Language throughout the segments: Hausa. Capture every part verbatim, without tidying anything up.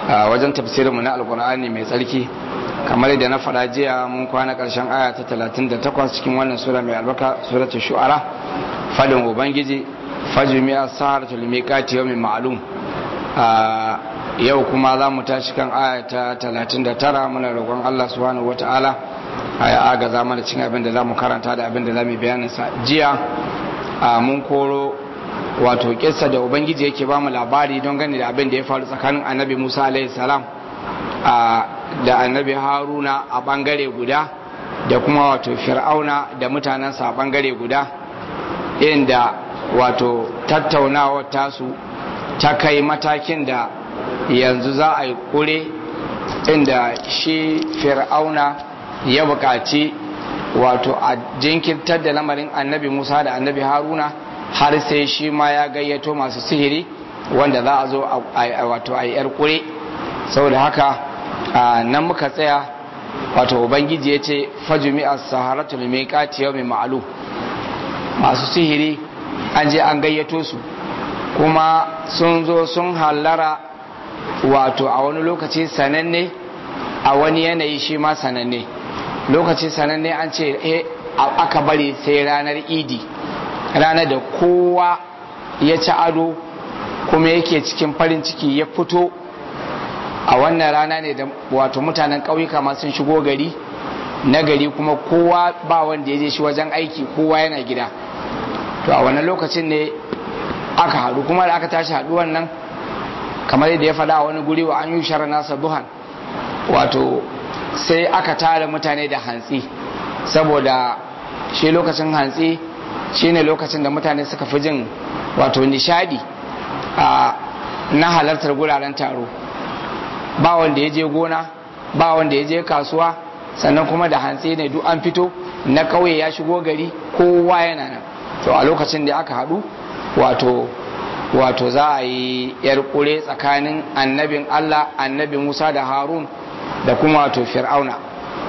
wajen tafsirinmu na alkur'ani mai tsarki kamar yadda na faɗa jiya mun kwana ƙarshen aya ta talatin da takwas cikin wannan sura mai albarka suratul shu'ara fadin ubangiji fajumi'a saharatul miqati yawmin ma'lum yau kuma za mu tashi kan aya ta talatin da tara muna roƙon Allah subhanahu wata'ala a agaza mana cin abin da za mu karanta da abin da za mu bayanin sa jiya mun koro wato kissa da ubangiji yake ba mu labari don gani da abin da ya faru tsakanin annabi Musa alaihi salam da annabi Haruna a bangare guda da kuma wato Fir'auna da mutanensa a bangare guda inda wato tattaunawa tasu ta kai matakin da yanzu za a yi kure inda shi Fir'auna ya buƙaci wato a jinkirtar da lamarin annabi Musa da annabi Haruna har sai shi ma ya gayyato masu sihiri wanda za a zo wato a yi yar kure saboda haka nan muka tsaya wato ubangiji ya ce fajumi as-saharatul miqati yawmin ma'lum masu sihiri an je an gayyato su kuma sun zo sun hallara wato a wani lokaci sananne a wani yanayi shi ma sananne lokaci sananne an ce eh aka bari sai ranar idi ranar da kowa ya ci ado kuma yake cikin farin ciki ya fito a wannan rana ne da wato mutanen ƙauyuka ma sun shigo gari na gari kuma kowa ba wanda ya je shi wajen aiki kowa yana gida to a wannan lokacin ne aka haɗu kuma da aka tashi haɗuwan nan kamar yadda ya faɗa a wani guri wa an yi shara nasa duhan wato sai aka tara mutane da hantsi saboda shi lokacin hantsi shine lokacin da mutane suka fi jin wato nishadi na halartar guraren taro ba wanda ya je gona ba wanda ya je kasuwa sannan kuma da hantsi ne duk an fito na ƙauye ya shigo gari kowa yana nan to a lokacin da aka haɗu wato wato za a yi yar kure tsakanin annabin Allah annabi Musa da Harun da kuma wato Fir'auna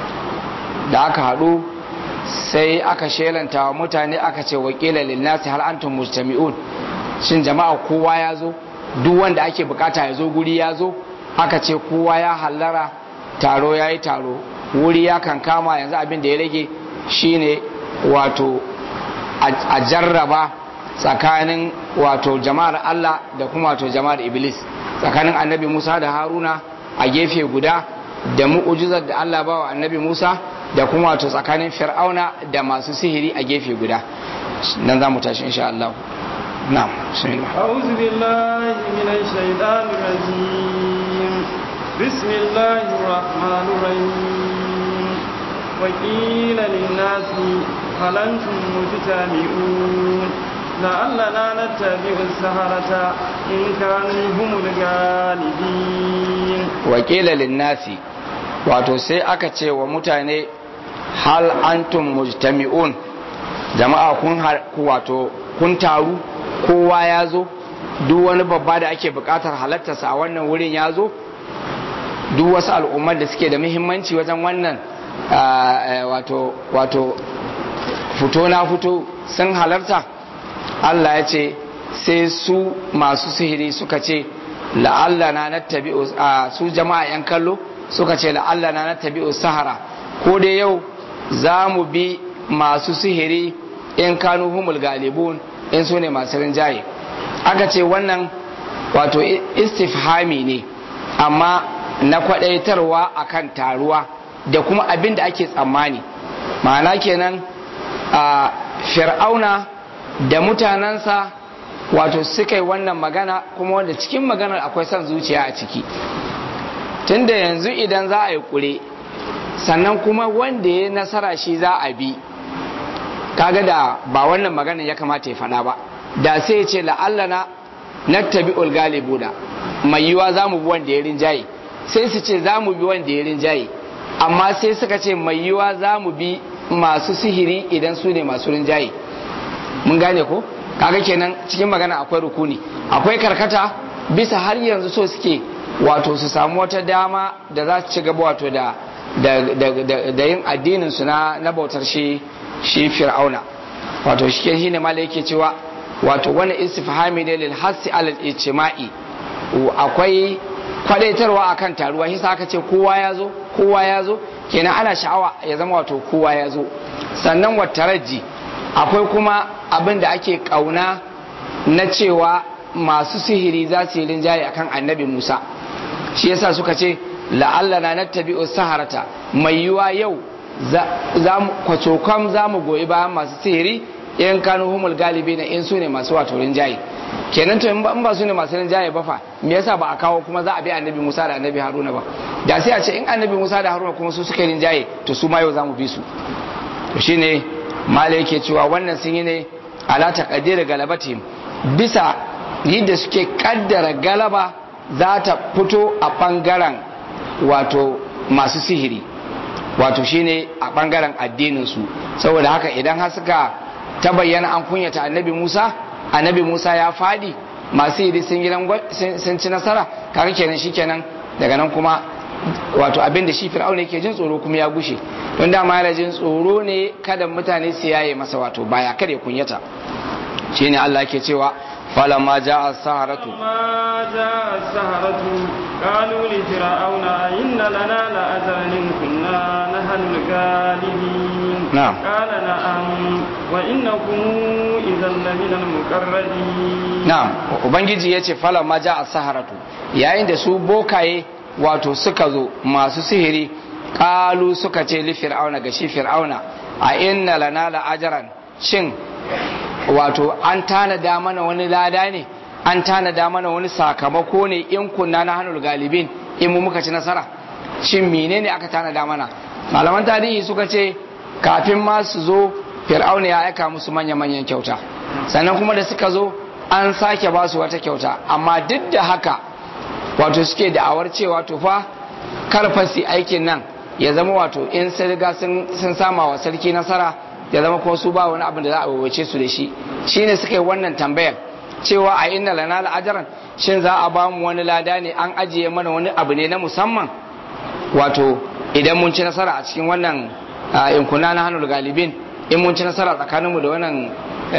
da aka haɗu sai aka shelanta wa mutane aka ce wakila linnasi hal antum mujtami'un shin jama'a kowa ya zo duk wanda ake bukata ya zo guri ya zo aka ce kowa ya hallara taro ya yi taro wuri ya kan kama yanzu abin da ya rage shine wato a jarraba tsakanin wato jama'ar Allah da kuma wato jama'ar Iblis tsakanin annabi Musa da Haruna a gefe guda da mu'ujizar da Allah ba wa annabi Musa da kuma wato tsakanin Fir'auna da masu sihiri a gefe guda nan za mu tashi insha Allah na'am bismillah a'udhu billahi minash shaitanir rajim bismillahir rahmanir rahim wa qila lin-nasi hal antum mujtami'un la'allana nattabi'u as-saharata in kanu humul ghalibin wa qila lin-nasi wato sai aka ce wa mutane hal antum mujtami'un jama'a kun wato kun taru kowa ya zo duk wani babba da ake bukatar halartarsa a wannan wurin ya zo duk wasu al'ummar da suke da muhimmanci wajen wannan wato wato fito na fito sun halarta Allah ya ce sai su masu sihiri suka ce la'alla na nattabi'u su jama'a yan kallo suka ce la'alla na nattabi'u sahara ko dai yau za mu bi masu sihiri in kanu humul galibun in su ne masu rinjaye aka ce wannan wato istifhami ne amma na kwadaitarwa akan taruwa da kuma abin da ake tsammani ma'ana kenan a fir'auna da mutanensa wato suka yi wannan magana kuma wanda cikin maganar akwai son zuciya a ciki tunda yanzu idan za a yi kure sannan kuma wanda ya nasara shi za a bi kaga da ba wannan magana ya kamata ya faɗa ba da sai ya ce la'allana nattabi'ul galibuda mai yiwa za mu bi wanda ya rinjaye sai su ce za mu bi wanda ya rinjaye amma sai suka ce mai yiwa za mu bi masu sihiri idan su ne masu rinjaye mun gane ko kaga kenan cikin magana akwai rukuni akwai karkata bisa har yanzu so suke wato su samu wata dama da za su ci gaba wato da da yin addinin su na na bautar shi shi fir'auna wato shi ke shine malai yake cewa wato wani istifhami ne lil hasi alal ijtima'i akwai kwadaitarwa akan taruwa shi sa aka ce kowa ya zo kowa ya zo kenan ana sha'awa ya zama wato kowa ya zo. Sannan wataraji akwai kuma abin da ake kauna na cewa masu sihiri za su yi rinjaye akan annabi Musa, shi yasa suka ce la'alla na nattabi'u saharata, mai yiwa yau za mu kwacokam za mu goyi bayan masu sihiri in kanu humul galibi na in su ne masu wato rinjaye. Kenan to in ba su ne masu rinjaye ba fa me yasa ba a kawo kuma za a bi annabi Musa da annabi Haruna ba, da sai a ce in annabi Musa da Haruna kuma su suka rinjaye to su ma yau za mu bi su. To shine malai yake cewa wannan sun yi ne ala taqdir galabatihim, bisa yadda suke kaddara galaba za ta fito a bangaren wato masu sihiri, wato shine a bangaren addinin su. Saboda haka idan har suka ta bayyana an kunyata annabi Musa, annabi Musa ya fadi, masu sihiri sun yi sun ci nasara, kaga kenan shikenan daga nan kuma wato abin da shi Fir'auna yake jin tsoro kuma ya gushe, don dama yana jin tsoro ne kada mutane su yaye masa wato baya kada ya kunyata. Shine Allah yake cewa falamma ja'a as-saharatu ما جاء السحرة قالوا لفرعون إن لنا لأجرا إن كنا نحن الغالبين. نعم. قال نعم وإنكم إذا لمن المقربين. na'am ubangiji yace falamma ja'a as-saharatu, yayin da su bokaye wato suka zo masu sihiri, qalu suka ce li fir'auna ga shi fir'auna a inna lana la'ajran, shin wato an tanada mana wani lada ne, an tanada mana wani sakamako ne in kunna na hannun galibin in mu muka ci nasara, shin menene aka tanada mana? Malaman tarihi suka ce kafin ma su zo fir'auna ya aika musu manya-manyan kyauta, sannan kuma da suka zo an sake ba su wata kyauta, amma duk da haka wato suke da'awar cewa to fa karfasi aikin nan ya zama wato in sai riga sun sama wa sarki nasara ya zama ko su ba wani abin da za a wawace su da shi. Shine suka yi wannan tambayar cewa a inna lana la'ajaran, shin za a ba mu wani lada ne, an ajiye mana wani abu ne na musamman wato idan mun ci nasara a cikin wannan in kuna na hannun galibin, in mun ci nasara tsakaninmu da wannan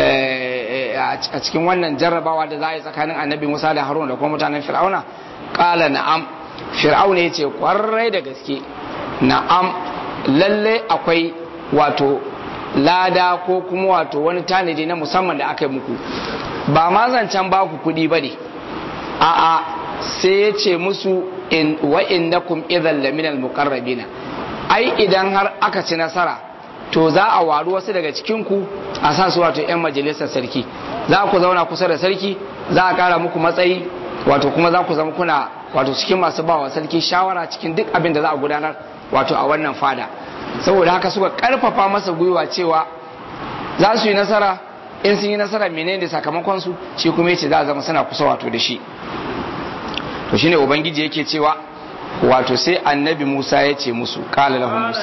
a cikin wannan jarrabawa da za a yi tsakanin annabi Musa da Haruna da kuma mutanen Fir'auna. Qala na'am, Fir'auna yace kwarai da gaske na'am, lalle akwai wato lada ko kuma wato wani tanadi na musamman da aka yi muku, ba ma zancen ba ku kuɗi ba ne, a'a sai ya ce musu in wa innakum idhal laminal muqarrabina, ai idan har aka ci nasara to za a waru wasu daga cikin ku a sa su wato yan majalisar sarki, za ku zauna kusa da sarki, za a kara muku matsayi, wato kuma za ku zama kuna wato cikin masu bawa sarki shawara cikin duk abin da za a gudanar wato a wannan fada. Saboda haka suka karfafa masa gwiwa cewa za su yi nasara, in sun yi nasara menene sakamakon su, shi kuma yace za a zama suna kusa wato da shi. To shine ubangiji yake cewa wato sai annabi Musa ya ce musu qala lahum Musa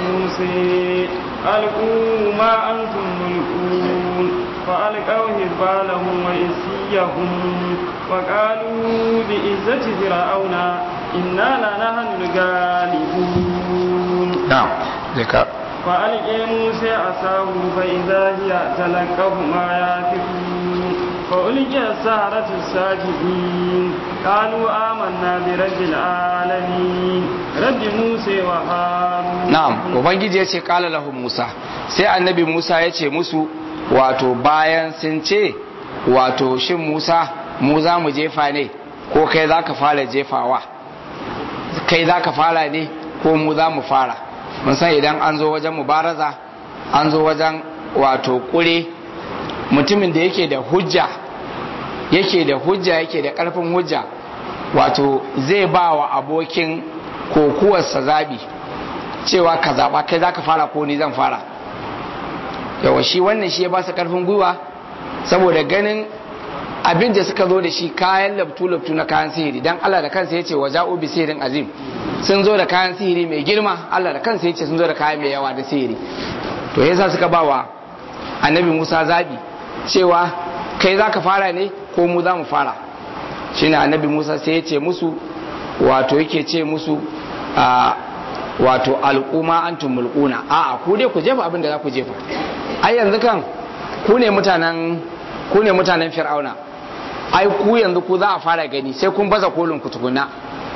alqu ma antum mulkun fa alqaw hibalahum wa isiyahum wa qalu bi izzati fir'auna inna lanahnu galibun. na'am zaka فألقي موسى عصاه فإذا هي تلقف ما يافكون فألقي السحرة الساجدين قالوا آمنا برب العالمين رب موسى وهارون. na'am ubangiji yace qala lahum Musa, sai annabi Musa yace musu wato bayan sun ce wato shin Musa mu za mu jefa ne ko kai zaka fara jefawa, kai zaka fara ne ko mu za mu fara? mun san idan an zo wajen mubaraza, an zo wajen wato kure, mutumin da yake da hujja yake da hujja yake da karfin hujja wato zai ba wa abokin kokuwarsa zabi cewa ka zaba kai zaka fara ko ni zan fara. yawa shi wannan shi ya ba su karfin gwiwa, saboda ganin abin da suka zo da shi kayan labtu-labtu na kayan sihiri, dan Allah da kansa yace waja'u bi sihirin azim, sun zo da kayan sihiri mai girma, Allah da kansa yace sun zo da kayan mai yawa da sihiri. To yasa suka bawa annabi Musa zabi cewa kai zaka fara ne ko mu za mu fara? Shine annabi Musa sai yace musu wato yake ce musu a wato al'umma antum mulquna, a'a ku dai ku jefa abin da za ku jefa. Ai yanzu kan ku ne mutanen ku ne mutanen Fir'auna, ai ku yanzu ku za a fara gani sai kun baza kolin ku tukuna,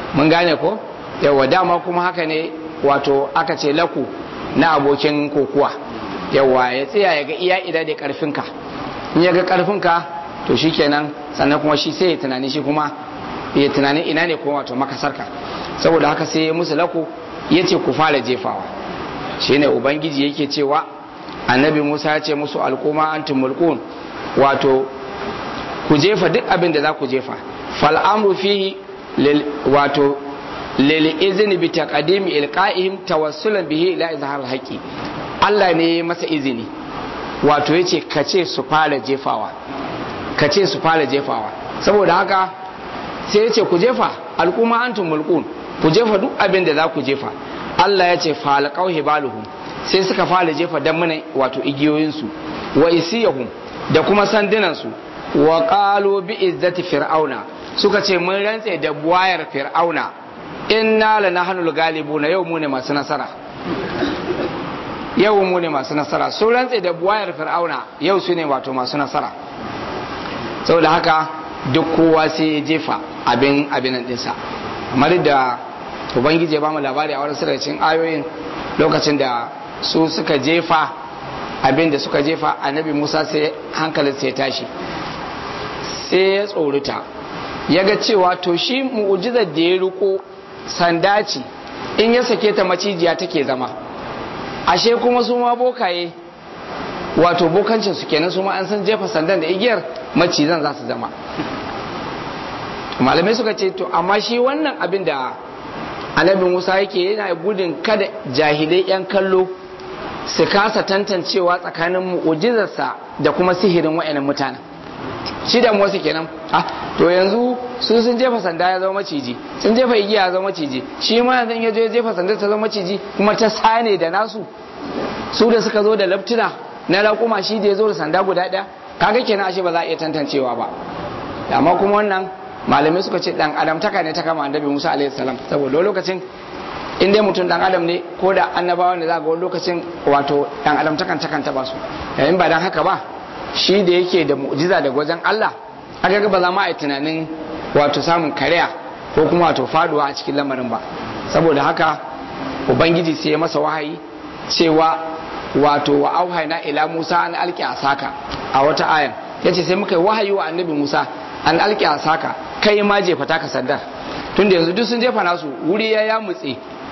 mun gane ko yawa dama kuma haka ne wato aka ce laku na abokin kokuwa yawa ya tsaya ya ga iya ida da karfinka in ya ga karfinka to shikenan sannan kuma shi sai ya tunani shi kuma ya tunani ina ne kuma wato makasarka saboda haka sai ya musu laku ya ce ku fara jefawa shine ubangiji yake cewa annabi Musa ya ce musu alquma antum mulkun wato ku jefa duk abin da za ku jefa fal amru fihi lil wato lil izni bi taqdim ilqa'ihim tawassulan bihi ila izhar haqi Allah ne masa izini wato yace kace su fara jefawa kace su fara jefawa saboda haka sai yace ku jefa alquma antum mulkun ku jefa duk abin da za ku jefa Allah ya ce falqau hibaluhum sai suka fara jefa dammunan wato igiyoyinsu wa isiyahum da kuma sandunansu wa qalu bi izzati fir'auna suka ce mun rantse da buwayar fir'auna inna lanahnu galibuna yau mu ne masu nasara yau mu ne masu nasara sun rantse da buwayar fir'auna yau su ne wato masu nasara saboda haka duk kowa sai ya jefa abin abinan dinsa kamar da ubangiji ya bamu labari a wasu daga cikin ayoyin lokacin da su suka jefa abin da suka jefa annabi Musa sai hankalin sai tashi sai ya tsorita ya ga cewa to shi mu'ujizar da ya riko sanda ce in ya sake ta macijiya take zama ashe kuma su ma bokaye wato bokancin su kenan su ma an san jefa sandan da igiyar macizan za su zama malamai suka ce to amma shi wannan abin da annabi Musa yake yana gudun kada jahilai yan kallo su kasa tantancewa tsakanin mu'ujizarsa da kuma sihirin wa'annan mutanen shi da wasu kenan ah to yanzu su sun jefa sanda ya zama maciji sun jefa igiya ya zama maciji shi ma yanzu ya je jefa sanda ta zama maciji kuma ta sane da nasu su da suka zo da laftuna na raƙuma shi da ya zo da sanda guda ɗaya kaga kenan ashe ba za a iya tantancewa ba amma kuma wannan malamai suka ce dan adam taka ne ta kama annabi Musa alaihi salam saboda lokacin in dai mutum dan adam ne ko da annabawa ne za ga wani lokacin wato dan adam takan takan taba su yayin ba dan haka ba shi da yake da mu'jiza daga wajen Allah aka ga ba za ma a yi tunanin wato samun kariya ko kuma wato faduwa a cikin lamarin ba saboda haka ubangiji sai ya masa wahayi cewa wato wa auhayna ila Musa an alqi asaka a wata ayan yace sai muka yi wahayi wa annabi Musa an alqi asaka kai ma jefa taka sandar tunda yanzu duk sun jefa nasu wuri ya ya mutse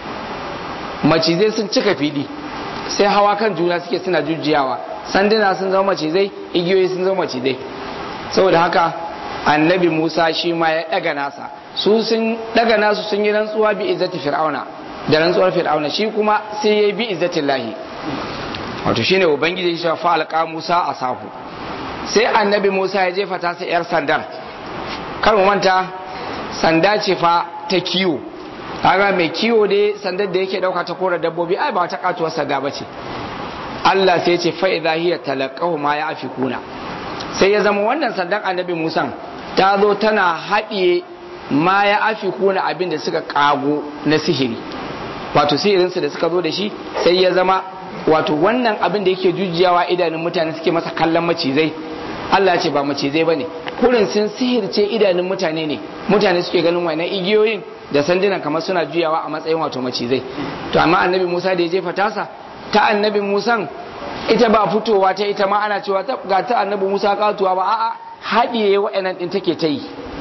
macizai sun cika fili sai hawa kan juna suke suna jujjiyawa sanduna sun zama macizai igiyoyi sun zama macizai saboda haka annabi Musa shi ma ya daga nasa su sun daga nasu sun yi rantsuwa bi izzati fir'auna da rantsuwar fir'auna shi kuma sai yayi bi izzati llahi wato shine ubangiji ya fa alqa Musa asahu sai annabi Musa ya jefa ta sai yar sandar kar mu manta sanda ce fa ta kiwo kaga mai kiwo dai sandar da yake dauka ta kora dabbobi ai ba ta katuwar sanda bace Allah sai ya ce fa idha hiya talaqahu ma yafikuna sai ya zama wannan sandan annabi Musa ta zo tana haɗiye ma ya afikuna abin da suka kago na sihiri wato sihirinsu da suka zo da shi sai ya zama wato wannan abin da yake jujjiyawa idanun mutane suke masa kallon macizai Allah ce ba macizai bane kurin sun sihirce idanun mutane ne mutane suke ganin wannan igiyoyin da sandunan kamar suna juyawa a matsayin wato macizai to amma annabi Musa da ya jefa tasa ta annabi Musa ita ba fitowa ta ita ma ana cewa ga ta annabi Musa katuwa ba a'a haɗiye wa'annan din take ta yi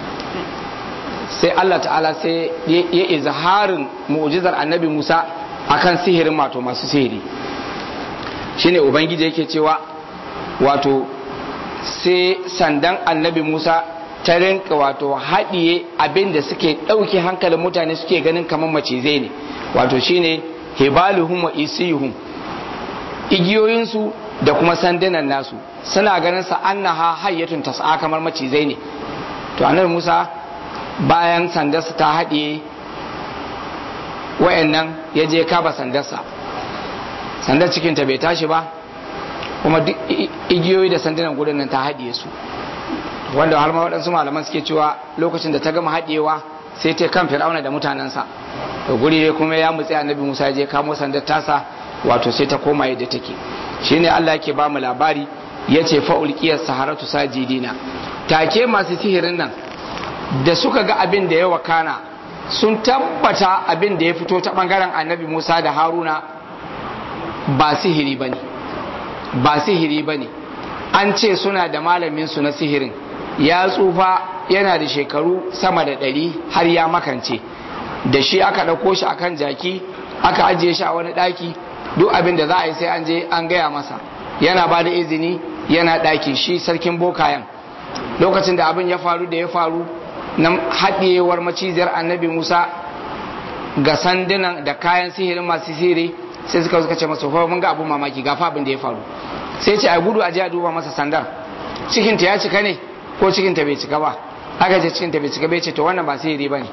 sai Allah ta'ala sai ya izharin mu'jizar annabi Musa akan sihirin wato masu sihiri shine ubangiji yake cewa wato sai sandan annabi Musa ta rinka wato haɗiye abin da suke ɗauke hankalin mutane suke ganin kamar macizai ne wato shine hibaluhum wa isihum igiyoyinsu da kuma sandunan nasu suna ganin sa annaha hayyatun tas'a kamar macizai ne to annabi Musa bayan sandarsa ta haɗiye wayannan ya je kaba sandarsa sandar cikinta bai tashi ba kuma duk igiyoyi da sandunan gudun nan ta haɗiye su wanda har ma waɗansu malaman suke cewa lokacin da ta gama haɗiyewa sai ta kan fir'auna da mutanensa da guri kuma ya mutse annabi Musa ya je kamo sandar tasa wato sai ta koma yadda take shine Allah yake ba mu labari yace fa ulqiyas saharatu sajidina take masu sihirin nan da suka ga abin da ya wakana sun tabbata abin da ya fito ta bangaren annabi Musa da Haruna ba sihiri bane ba sihiri bane an ce suna da malamin su na sihirin ya tsufa yana da shekaru sama da ɗari har ya makance da shi aka ɗauko shi akan jaki aka ajiye shi a wani ɗaki duk abin da za a yi sai an je an gaya masa yana ba da izini yana ɗaki shi sarkin bokayen lokacin da abin ya faru da ya faru na haɗiyewar maciziyar annabi Musa ga sandunan da kayan sihirin masu sihiri sai suka suka ce masa mun ga abin mamaki gafa abin da ya faru sai ce a gudu a je a duba masa sandar cikinta ya cika ne ko cikinta bai cika ba aka ce cikinta bai cika bai ce to wannan ba sihiri bane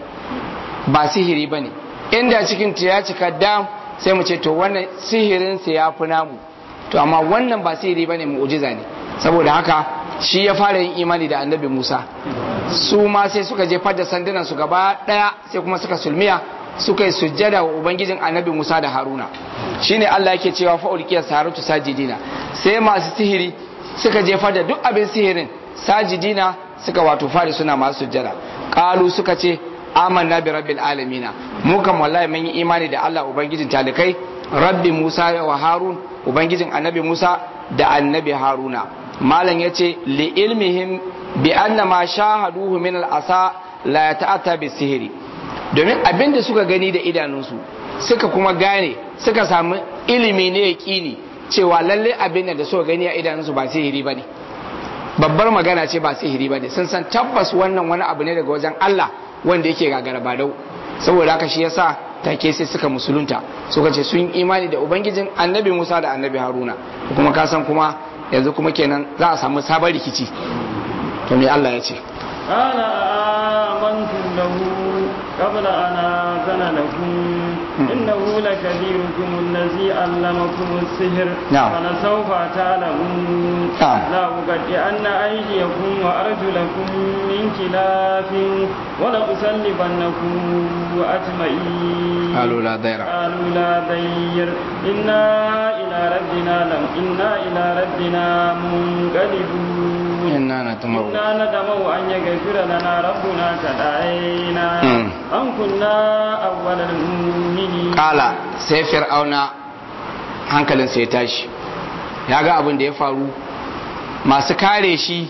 ba sihiri bane inda cikinta ya cika dam sai mu ce to wannan sihirin sa ya fi namu to amma wannan ba sihiri bane mu'jiza ne saboda haka shi ya fara yin imani da annabi Musa su ma sai suka jefar da sandunan su gaba daya sai kuma suka sulmiya suka yi sujjada wa ubangijin annabi Musa da Haruna shine Allah yake cewa fa ulqiya saratu sajidina sai masu sihiri suka jefar da duk abin sihirin sajidina suka wato fari suna masu sujjada qalu suka ce amanna bi rabbil alamina mu kan wallahi mun yi imani da Allah ubangijin talikai rabbi Musa wa Harun ubangijin annabi Musa da annabi Haruna malam yace li ilmihim bi anna ma shahaduhu min al asa la yata'ata bi sihiri domin abinda suka gani da idanunsu suka kuma gane suka samu ilimi ne yaqini cewa lalle abin da suka gani a idanunsu ba sihiri bane babbar magana ce ba sihiri bane sun san tabbas wannan wani abu ne daga wajen Allah wanda yake gagara badau saboda haka shi yasa take sai suka musulunta suka ce sun imani da ubangijin annabi Musa da annabi Haruna kuma ka san kuma yanzu kuma kenan za a samu sabon rikici to me Allah ya ce ana amantu lahu qabla an azana lakum innahu lakabirukum allazi allamakum as-sihr wa sawfa ta'lamun la uqaddi anna aydiyakum wa arjulakum min khilafin wa la usallibannakum ajma'in qalu la dayra qalu la dayr inna ila rabbina lam inna ila rabbina munqalibun inna natamaw inna natamaw an yaghfira lana rabbuna kadaina an kunna awwalal mu'minin kala sai fir'auna hankalin sai tashi ya ga abin da ya faru masu kare shi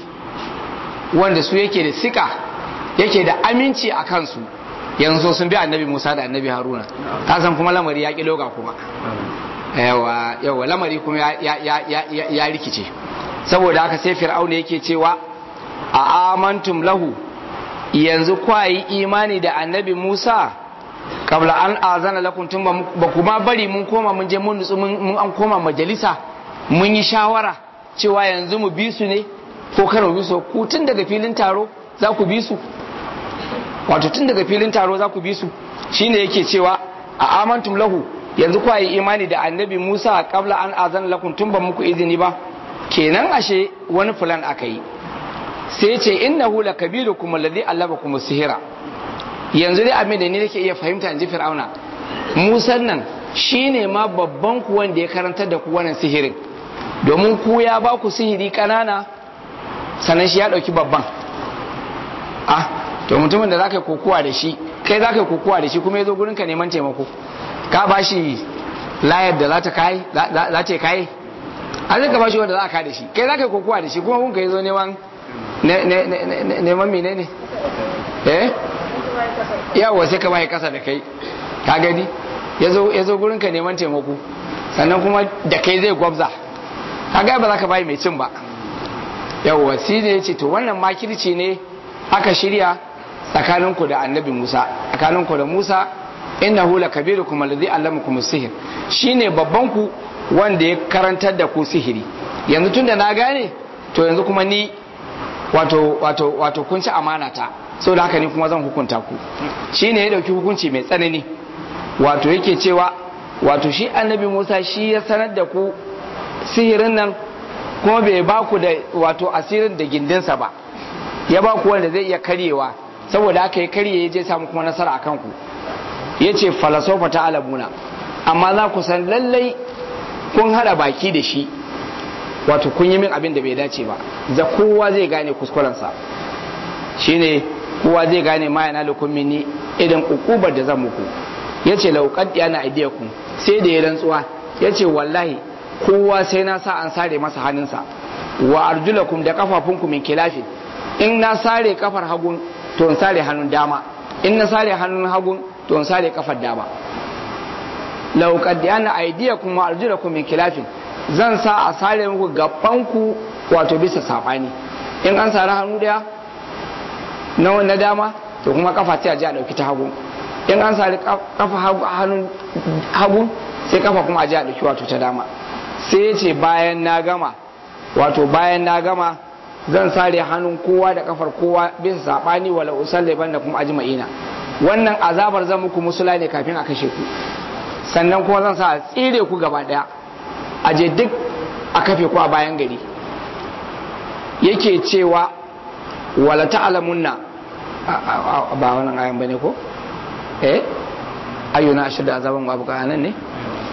wanda su yake da sika yake da aminci a kansu yanzu sun bi annabi Musa da annabi Haruna ka san kuma lamari ya ki loga kuma yawa yawa lamari kuma ya ya ya ya rikice saboda haka sai fir'auna yake cewa a amantum lahu yanzu kwayi imani da annabi Musa kabla an azana lakum tun ba kuma bari mun koma mun je mun nutsu mun an koma majalisa mun yi shawara cewa yanzu mu bi su ne ko kar mu bi su ku tun daga filin taro za ku bi su wato tun daga filin taro za ku bi su shine yake cewa a amantum lahu yanzu kwayi imani da annabi Musa kabla an azana lakum tun ba muku izini ba kenan ashe wani fulan aka yi sai ce innahu lakabirukum alladhi allamakum as-sihra yanzu dai abin da ni nake iya fahimta in ji fir'auna Musa nan shine ma babban ku wanda ya karantar da ku wannan sihirin domin ku ya ba ku sihiri kanana sannan shi ya dauki babban ah to mutumin da zaka yi kokuwa da shi kai zaka yi kokuwa da shi kuma yazo gurin ka neman taimako ka ba shi layar da za ta kai za ta kai a zai ka ba shi wanda za ka da shi kai zaka yi kokuwa da shi kuma kun ka yazo neman neman menene eh yawa sai ka bai kasa da kai ka gani ya zo gurin ka neman taimako sannan kuma da kai zai gwabza ka ga ba za ka bai mai cin ba yawa shi ne ya ce to wannan makirci ne aka shirya tsakaninku da annabi Musa tsakaninku da Musa innahu lakabirukum alladhi allamakum as-sihr shine babban ku wanda ya karantar da ku sihiri yanzu tunda na gane to yanzu kuma ni wato wato wato kun ci amana ta sau da haka ni kuma zan hukunta ku shi ne ya dauki hukunci mai tsanani wato yake cewa wato shi annabi Musa shi ya sanar da ku sihirin nan kuma bai ba ku da wato asirin da gindinsa ba ya ba ku wanda zai iya karyewa saboda haka ya karye ya je samu kuma nasara akan ku ya ce falasofa ta alamuna amma za ku san lallai kun hada baki da shi wato kun yi min abin da bai dace ba za kowa zai gane kuskurensa shine kowa zai gane ma yana lakum minni idan ukubar da zan muku yace law qad yana aidiyakum sai da ya rantsuwa yace wallahi kowa sai na sa an sare masa hannunsa wa arjulakum da kafafunku min kilafin in na sare kafar hagun to in sare hannun dama in na sare hannun hagun to in sare kafar dama law qad yana aidiyakum wa arjulakum min kilafin zan sa a sare muku gabanku wato bisa sabani in an sare hannu daya na na dama to kuma kafa sai a ji a dauki ta hagu in an sare kafa hannun hagu sai kafa kuma a ji a dauki wato ta dama sai ya ce bayan na gama wato bayan na gama zan sare hannun kowa da kafar kowa bisa sabani wala usalle banda kuma ajma'ina wannan azabar zan muku musula ne kafin a kashe ku sannan kuma zan sa a tsire ku gaba daya a je duk a kafe ku a bayan gari yake cewa wala ta'lamunna ba wannan ayan bane ko eh ayyuna ashada azaban wa buka nan ne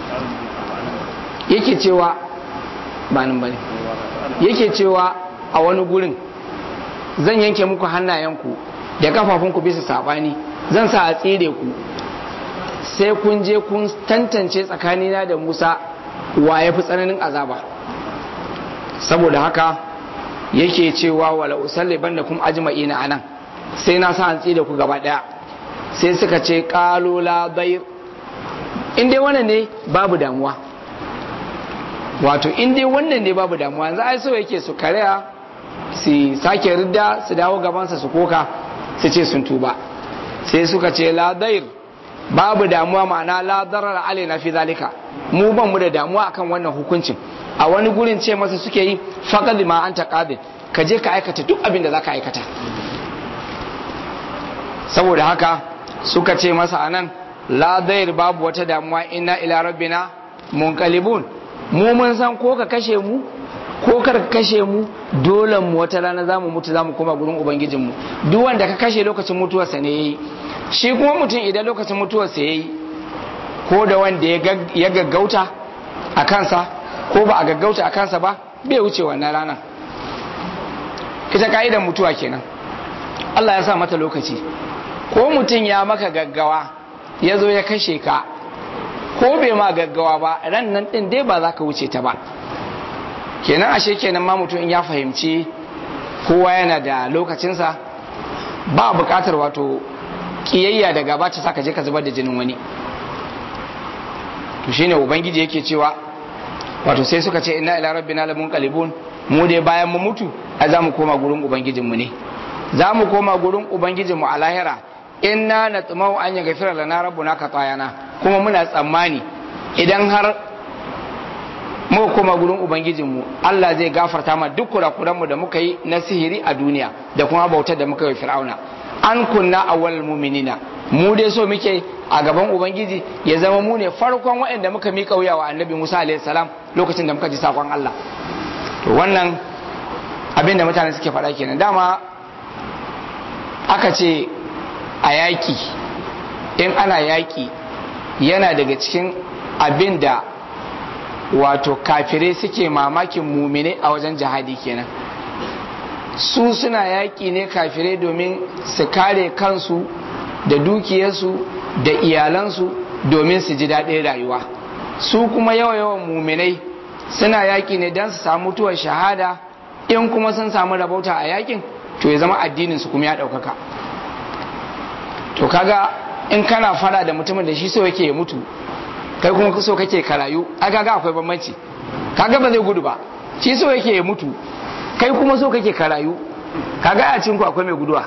yake cewa ba nan bane yake cewa a wani gurin zan yanke muku hannayenku da kafafunku bisa sabani zan sa a tsire ku sai kun je kun tantance tsakanina da Musa wa ya fi tsananin azaba saboda haka yake cewa wala usalliban da kuma ajma'ina anan sai na sa hantsi da ku gaba daya sai suka ce qalu la bayr in dai wannan ne babu damuwa wato in dai wannan ne babu damuwa yanzu ai so yake su karaya su sake ridda su dawo gabansa su koka su ce sun tuba sai suka ce la bayr babu damuwa ma'ana la darar alaina fi zalika mu ban mu da damuwa akan wannan hukuncin a wani gurin ce masa suke yi faqad ma anta qabil ka je ka aikata duk abin da zaka aikata saboda haka suka ce masa anan la dair babu wata damuwa inna ila rabbina munqalibun mu mun san ko ka kashe mu ko kar ka kashe mu dole mu wata rana zamu mutu zamu koma gurin ubangijin mu duk wanda ka kashe lokacin mutuwarsa ne yayi shi kuma mutum idan lokacin mutuwarsa yayi ko da wanda ya gaggauta a kansa ko ba a gaggauta a kansa ba bai wuce wannan rana ita ka'idar mutuwa kenan Allah ya sa mata lokaci ko mutum ya maka gaggawa ya zo ya kashe ka ko bai ma gaggawa ba ran nan din dai ba za ka wuce ta ba kenan ashe kenan ma mutum in ya fahimci kowa yana da lokacinsa ba bukatar wato kiyayya da gaba ta saka je ka zubar da jinin wani to shine ubangiji yake cewa wato sai suka ce inna ila rabbina lamunqalibun mu dai bayan mu mutu a za mu koma gurin ubangijinmu ne za mu koma gurin ubangijinmu a lahira inna natmau an yaghfira lana rabbuna khatayana kuma muna tsammani idan har mu koma gurin ubangijinmu Allah zai gafarta ma duk kurakuranmu da muka yi na sihiri a duniya da kuma bautar da muka yi fir'auna an kunna awwal mu'minina mu dai so muke a gaban ubangiji ya zama mu ne farkon waɗanda muka mika wuya wa annabi Musa alaihi salam lokacin da muka ji sakon Allah to wannan abin da mutane suke faɗa kenan dama aka ce a yaƙi in ana yaƙi yana daga cikin abin da wato kafirai suke mamakin mumine a wajen jihadi kenan su suna yaƙi ne kafirai domin su kare kansu da dukiyarsu da iyalansu domin su ji daɗin rayuwa su kuma yawa yawan muminai suna yaƙi ne don su samu mutuwar shahada in kuma sun samu rabauta a yaƙin to ya zama addinin su kuma ya ɗaukaka to kaga in kana fara da mutumin da shi so yake ya mutu kai kuma so kake ka rayu ai kaga akwai bambanci kaga ba zai gudu ba shi so yake ya mutu kai kuma so kake ka rayu kaga a cikin ku akwai mai guduwa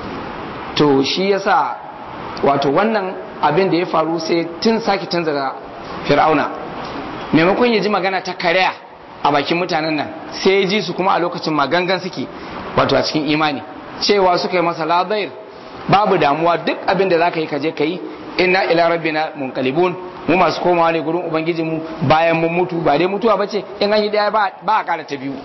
to shi yasa wato wannan abin da ya faru sai tun saki tun daga fir'auna maimakon ya ji magana ta karya a bakin mutanen nan sai ya ji su kuma a lokacin magangan suke wato a cikin imani cewa suka yi masa labair babu damuwa duk abin da zaka yi kaje ka yi inna ila rabbina munqalibun mu masu komawa ne gurin ubangijinmu bayan mun mutu ba dai mutuwa bace in an yi daya ba a kara ta biyu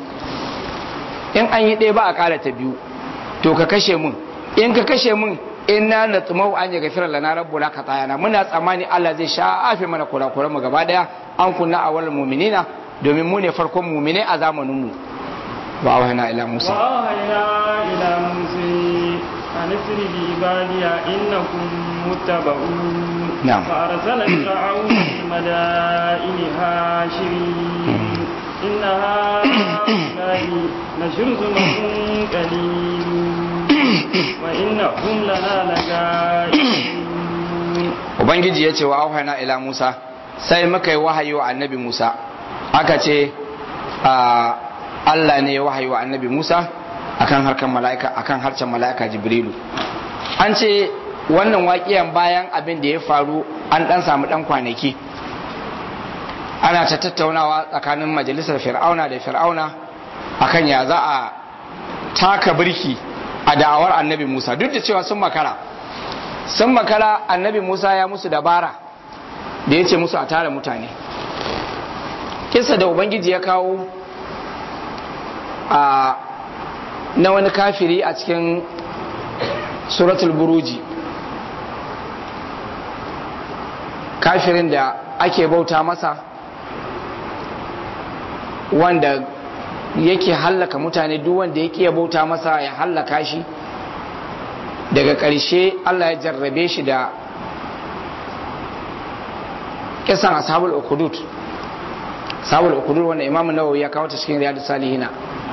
in an yi daya ba a kara ta biyu to ka kashe mun in ka kashe mun inna natmau an ya gafira lana rabbuna katayana muna tsammani Allah zai shafe mana kurakuran mu gaba daya an kunna awal mu'minina domin mu ne farkon mu'mine a zamanin mu wa wahana ila musa wa wahana ila musa an أن اسر بعبادي إنكم متبعون نعم. فأرسل فرعون في المدائن حاشرين إن هؤلاء لشرذمة قليلون وإنهم لنا لغائبون. ubangiji ya ce wa auhana ila Musa, sai muka yi wahayi wa annabi Musa. Aka ce Allah ne ya wahayi wa annabi Musa akan harkan mala'ika, akan harshen mala'ika Jibrilu. An ce wannan waƙiyan bayan abin da ya faru an dan samu dan kwanaki, ana ta tattaunawa tsakanin majalisar Fir'auna da Fir'auna akan ya za a taka birki a da'awar annabi Musa, duk da cewa sun makara sun makara annabi Musa ya musu dabara da ya ce musu a tara mutane. Kisa da ubangiji ya kawo a na wani kafiri a cikin suratul buruji, kafirin da ake bauta masa, wanda yake hallaka mutane, duk wanda yake bauta masa ya hallaka shi. Daga ƙarshe Allah ya jarrabe shi da kisan ashabul ukhdud ashabul ukhdud wanda Imam Nawawi ya kawo ta cikin Riyadus Salihina.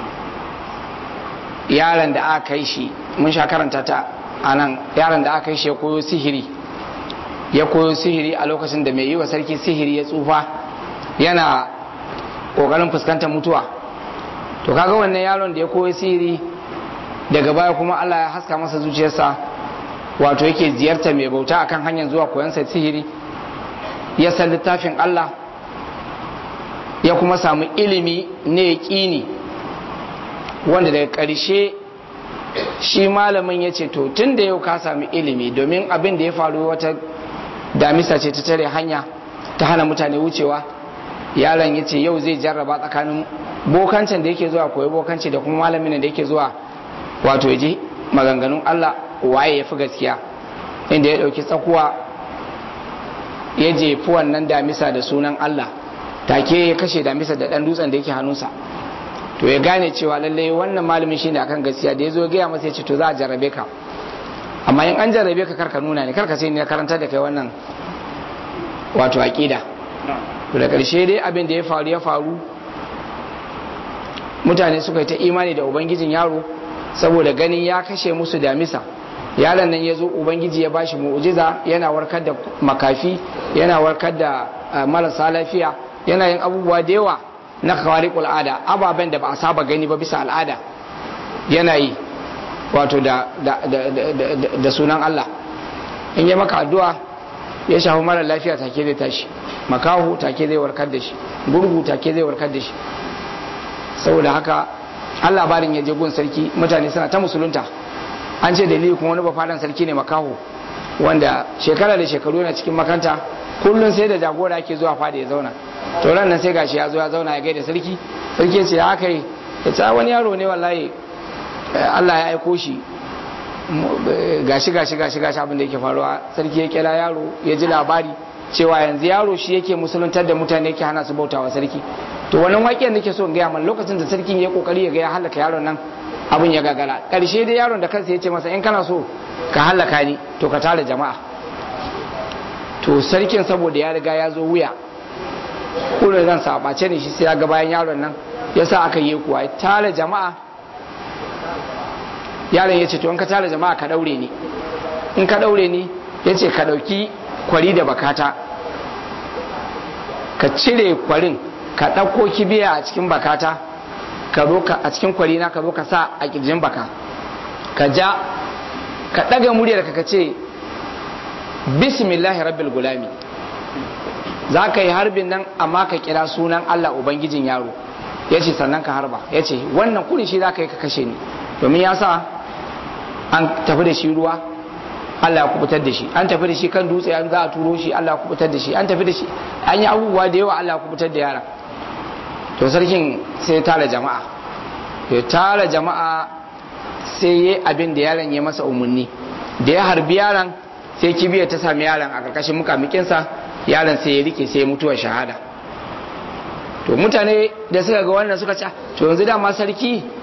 Yaron da aka kai shi, mun sha karanta ta anan, yaron da aka kai shi ya koyo sihiri ya koyo sihiri a lokacin da mai yi wa sarki sihiri ya tsufa yana kokarin fuskantar mutuwa. To kaga wannan yaron da ya koyo sihiri, daga baya kuma Allah ya haska masa zuciyarsa, wato yake ziyarta mai bauta akan hanyar zuwa koyon sa sihiri, ya san littafin Allah, ya kuma samu ilimi ne yaqini, wanda daga ƙarshe shi malamin ya ce to tun da yau ka sami ilimi, domin abin da ya faru wata damisa ce ta tare hanya ta hana mutane wucewa. Yaron ya ce yau zai jarraba tsakanin bokancin da yake zuwa koyi bokanci da kuma malamin da yake zuwa wato ya ji maganganun Allah, waye ya fi gaskiya. Inda ya ɗauki tsakuwa ya jefi wannan damisa da sunan Allah, take ya kashe damisa da ɗan dutsen da yake hannunsa. To ya gane cewa lallai wannan malamin shine akan gaskiya. Da ya zo gaya masa ya ce to za a jarrabe ka, amma in an jarrabe ka karka nuna ne, karka ce ne karanta da kai wannan wato aqida. To da ƙarshe dai abin da ya faru ya faru, mutane suka yi ta imani da ubangijin yaro saboda ganin ya kashe musu damisa. Yaron nan ya zo, ubangiji ya bashi mu'jiza, yana warkar da makafi, yana warkar da marasa lafiya, yana yin abubuwa da yawa na khawariqul ada, ababen da ba a saba gani ba bisa al'ada yana yi, wato da, da, da, da, da, da sunan Allah. In yi maka addu'a ya shafi mara lafiya take zai tashi, makahu take zai warkar da shi, gurgu take zai warkar da shi. Saboda haka Allah barin ya je gun sarki, mutane suna ta musulunta. An ce dalili kuma wani bafadan sarki ne makaho, wanda shekara da shekaru yana cikin makanta, kullum sai da jagora yake zuwa fada ya zauna. To ran nan sai gashi ya zo ya zauna ya gaida sarki. Sarki ya ce ya kai, ya ce wani yaro ne wallahi Allah ya aiko shi, gashi gashi gashi gashi abin da yake faruwa. Sarki ya kira yaro, ya ji labari cewa yanzu yaro shi yake musuluntar da mutane, yake hana su bautawa sarki. To wannan waƙiyar nake so in gaya mana, lokacin da sarkin ya kokari ya ga ya halaka yaron nan, abin ya gagara. Karshe dai yaron da kansa ya ce masa in kana so ka halaka ni to ka tare jama'a. To sarkin saboda ya riga ya zo wuya, kullum zan sabace ne shi, sai ya ga bayan yaron nan, ya sa aka yi kuwa ya tare jama'a. Yaron ya ce to in ka tare jama'a ka daure ni, in ka daure ni ya ce ka dauki kwari da bakata, ka cire kwarin, ka ɗauko kibiya a cikin bakata, ka zo ka a cikin kwari na ka zo ka sa a kirjin baka, ka ja, ka ɗaga muryar ka ce bismillahi rabbil gulami. Za ka yi harbin nan amma ka kira sunan Allah ubangijin yaro. Ya ce sannan ka harba. Ya ce wannan kuri shi za ka yi ka kashe ni, domin ya sa an tafi da shi ruwa, Allah ya kubutar da shi. An tafi da shi kan dutse, an za a turo shi, Allah ya kubutar da shi. An tafi da shi, an yi abubuwa da yawa, Allah ya kubutar da yara. To sarkin sai ya tara jama'a, ya tara jama'a sai ya abin da yaron ya masa umarni. Da ya harbi yaron, sai kibiyar ta sami yaron a ƙarƙashin mukamikinsa, yaron sai ya rike sai ya mutuwar shahada. To mutane da suka ga wannan suka ce to yanzu dama sarki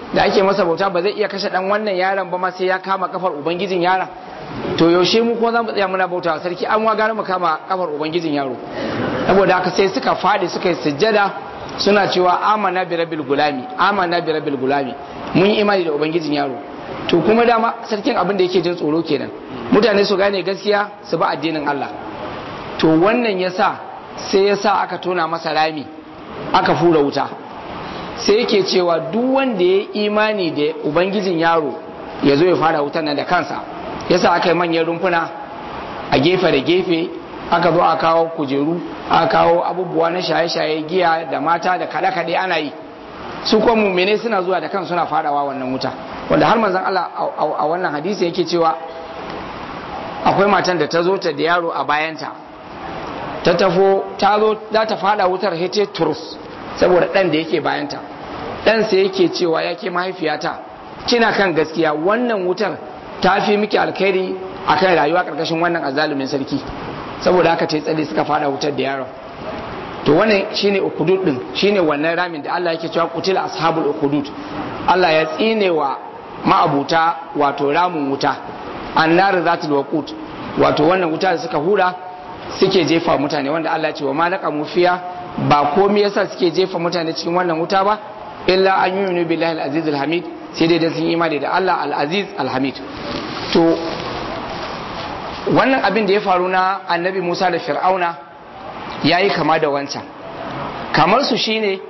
da ake masa bauta ba zai iya kashe dan wannan yaron ba ma sai ya kama kafar ubangijin yaron to yaushe mu ko za mu tsaya muna bauta wa sarki an wa gane mu kama kafar ubangijin yaro saboda haka sai suka fadi suka yi sujjada suna cewa amana bi rabbil gulami amana bi rabbil gulami mun yi imani da ubangijin yaro to kuma dama sarkin abin da yake jin tsoro kenan mutane su gane gaskiya su ba addinin Allah to wannan yasa sai yasa aka tona masa rami aka fura wuta sai yake cewa duk wanda ya imani da ubangijin yaro ya zo ya fara wutan nan da kansa yasa aka yi manyan rumfuna a gefe da gefe aka zo a kawo kujeru aka kawo abubuwa na shaye-shaye giya da mata da kaɗe-kaɗe ana yi su kuma mumene suna zuwa da kan suna fadawa wannan wuta wanda har manzon Allah a wannan hadisi yake cewa akwai matan da ta zo ta da yaro a bayanta ta tafo ta zo za ta fada wutar hete turus saboda dan da yake bayanta dan sai yake cewa yake mahaifiyata kina kan gaskiya wannan wutar ta fi miki alkhairi akan rayuwa karkashin wannan azalumin sarki saboda haka tai tsale suka fada wutar da yaron to wannan shine ukudud din shine wannan ramin da Allah yake cewa qutil ashabul ukudud Allah ya tsinewa ma'abuta wato ramin wuta annar zatul waqut wato wannan wuta da suka hura suke jefa mutane wanda Allah ya ce wa malaka mufiya ba komai yasa suke jefa mutane cikin wannan wuta ba illa an yu'minu billahi al-aziz al-hamid sai dai dan sun imani da Allah al-aziz al-hamid to wannan abin da ya faru na annabi Musa da Fir'auna yayi kama da wancan kamar su shine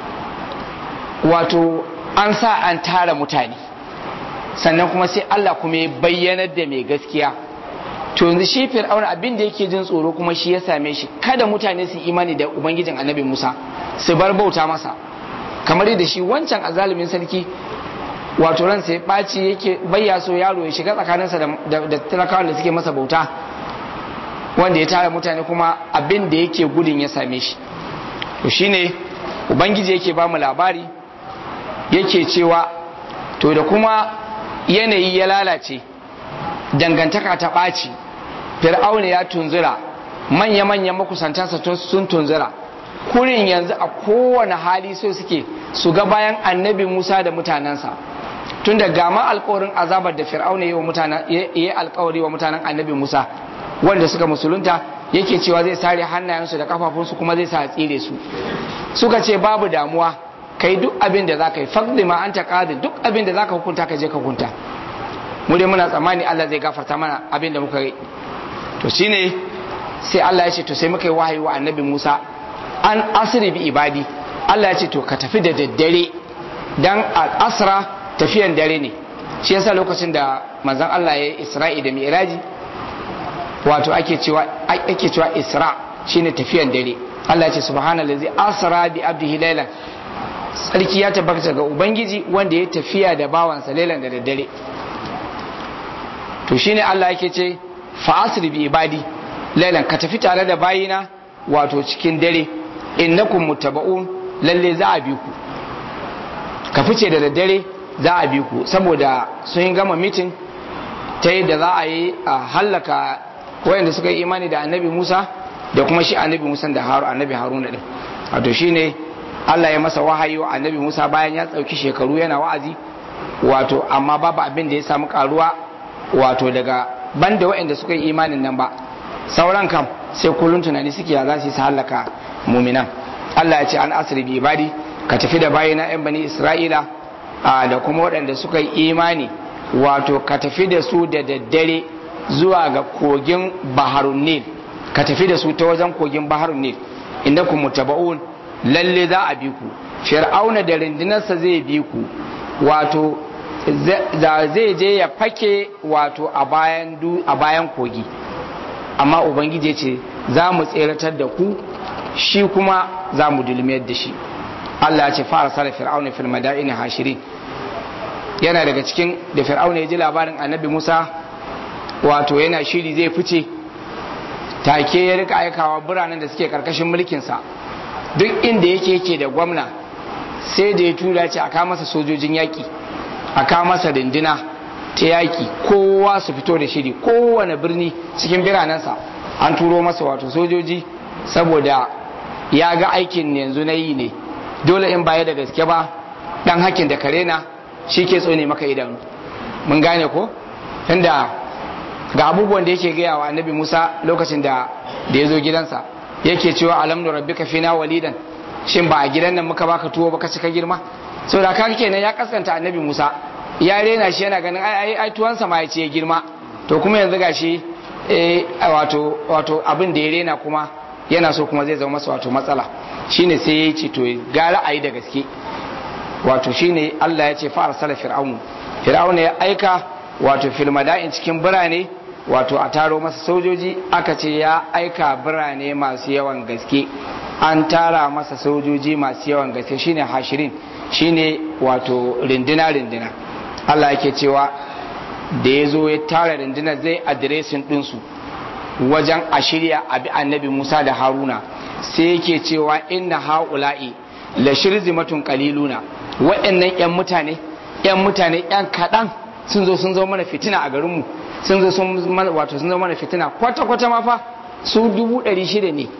wato an sa an tara mutane sannan kuma sai Allah kuma ya bayyanar da mai gaskiya to yanzu shi Fir'auna abin da yake jin tsoro kuma shi ya same shi kada mutane su imani da ubangijin annabi Musa su bar bauta masa kamar yadda shi wancan azalimin sarki wato ransa ya ɓaci yake bayya so yaro ya shiga tsakaninsa da talakawan da suke masa bauta wanda ya tara mutane kuma abin da yake gudun ya same shi to shine ubangiji yake ba mu labari yake cewa to da kuma yanayi ya lalace dangantaka ta ɓaci fir'auna ya tunzura manya-manyan makusantansa sun tunzura kurin yanzu a kowane hali so suke su ga bayan annabi Musa da mutanensa tun da gama alkawarin azabar da fir'auna ya yi alkawari wa mutanen annabi Musa wanda suka musulunta yake cewa zai sare hannayensu da kafafunsu kuma zai sa tsire su suka ce babu damuwa kai duk abin da za ka yi faqdi ma anta qadi duk abin da za ka hukunta ka je ka hukunta mu dai muna tsammani Allah zai gafarta mana abin da muka yi to shine sai Allah ya ce to sai muka yi wahayi wa annabi Musa an asri bi ibadi Allah ya ce to ka tafi da daddare dan al-asra tafiyan dare ne shi yasa lokacin da manzon Allah ya yi Isra'i da Mi'raji wato ake cewa ake cewa Isra shine tafiyan dare Allah ya ce subhanallazi asra bi abdihi laylan sarki ya tabbata ga ubangiji wanda ya tafiya da bawansa laylan da daddare to shine Allah yake ce fa asri bi ibadi laylan ka tafi tare da bayina wato cikin dare innakum muttaba'un lalle za a bi ku ka fice da daddare za a bi ku saboda sun gama mitin ta yadda za a yi a hallaka wayanda suka yi imani da annabi Musa da kuma shi annabi Musa da Haru annabi Haruna din wato shine Allah ya masa wahayi wa annabi Musa bayan ya tsauki shekaru yana wa'azi wato amma babu abin da ya samu karuwa wato daga banda wayanda suka yi imanin nan ba sauran kam sai kullun tunani suke ya za su yi hallaka muminan Allah ya ce an asri bi ibadi ka tafi da bayina yan bani Isra'ila da kuma waɗanda suka yi imani wato ka tafi da su da daddare zuwa ga kogin Baharun Nil ka tafi da su ta wajen kogin Baharun Nil innakum mutaba'un lalle za a bi ku fir'auna da rindinarsa zai bi ku wato zai je ya fake wato a bayan a bayan kogi amma ubangiji ce za mu tseratar da ku shi kuma za mu dulmiyar da shi Allah ya ce fara sara fir'auna fil madaini hashirin yana daga cikin da fir'auna ya ji labarin annabi Musa wato yana shiri zai fice take ya rika aikawa biranen da suke karkashin mulkinsa duk inda yake yake da gwamna sai da ya tura ce a kawo masa sojojin yaƙi a kawo masa rindina ta yaƙi kowa su fito da shiri kowane birni cikin biranensa an turo masa wato sojoji saboda ya ga aikin yanzu na yi ne dole in baya da gaske ba dan hakin da karena shi ke tsone maka idanu mun gane ko tunda ga abubuwan da yake gaya wa annabi Musa lokacin da da ya zo gidansa yake cewa alam nu rabbika fina walidan shin ba a gidan nan muka baka tuwo baka cika girma saboda kaga kenan ya kaskanta annabi Musa ya rena shi yana ganin ai ai tuwansa ma ya ce girma to kuma yanzu gashi eh wato wato abin da ya rena kuma yana so kuma zai zama masa wato matsala shine sai ya ce to gara ayi da gaske wato shine Allah ya ce fa arsala fir'aun fir'aun ya aika wato fil mada'in cikin birane wato a taro masa sojoji aka ce ya aika birane masu yawan gaske an tara masa sojoji masu yawan gaske shine hashirin shine wato rindina rindina Allah yake cewa da ya zo ya tara rindina zai adiresin ɗinsu wajen a shirya abi annabi Musa da Haruna sai yake cewa inna haula'i la shirzimatun qaliluna wa'annan yan mutane yan mutane yan kadan sun zo sun zo mana fitina a garinmu sun zo sun wato sun zo mana fitina kwata kwata ma fa su dubu ɗari shida ne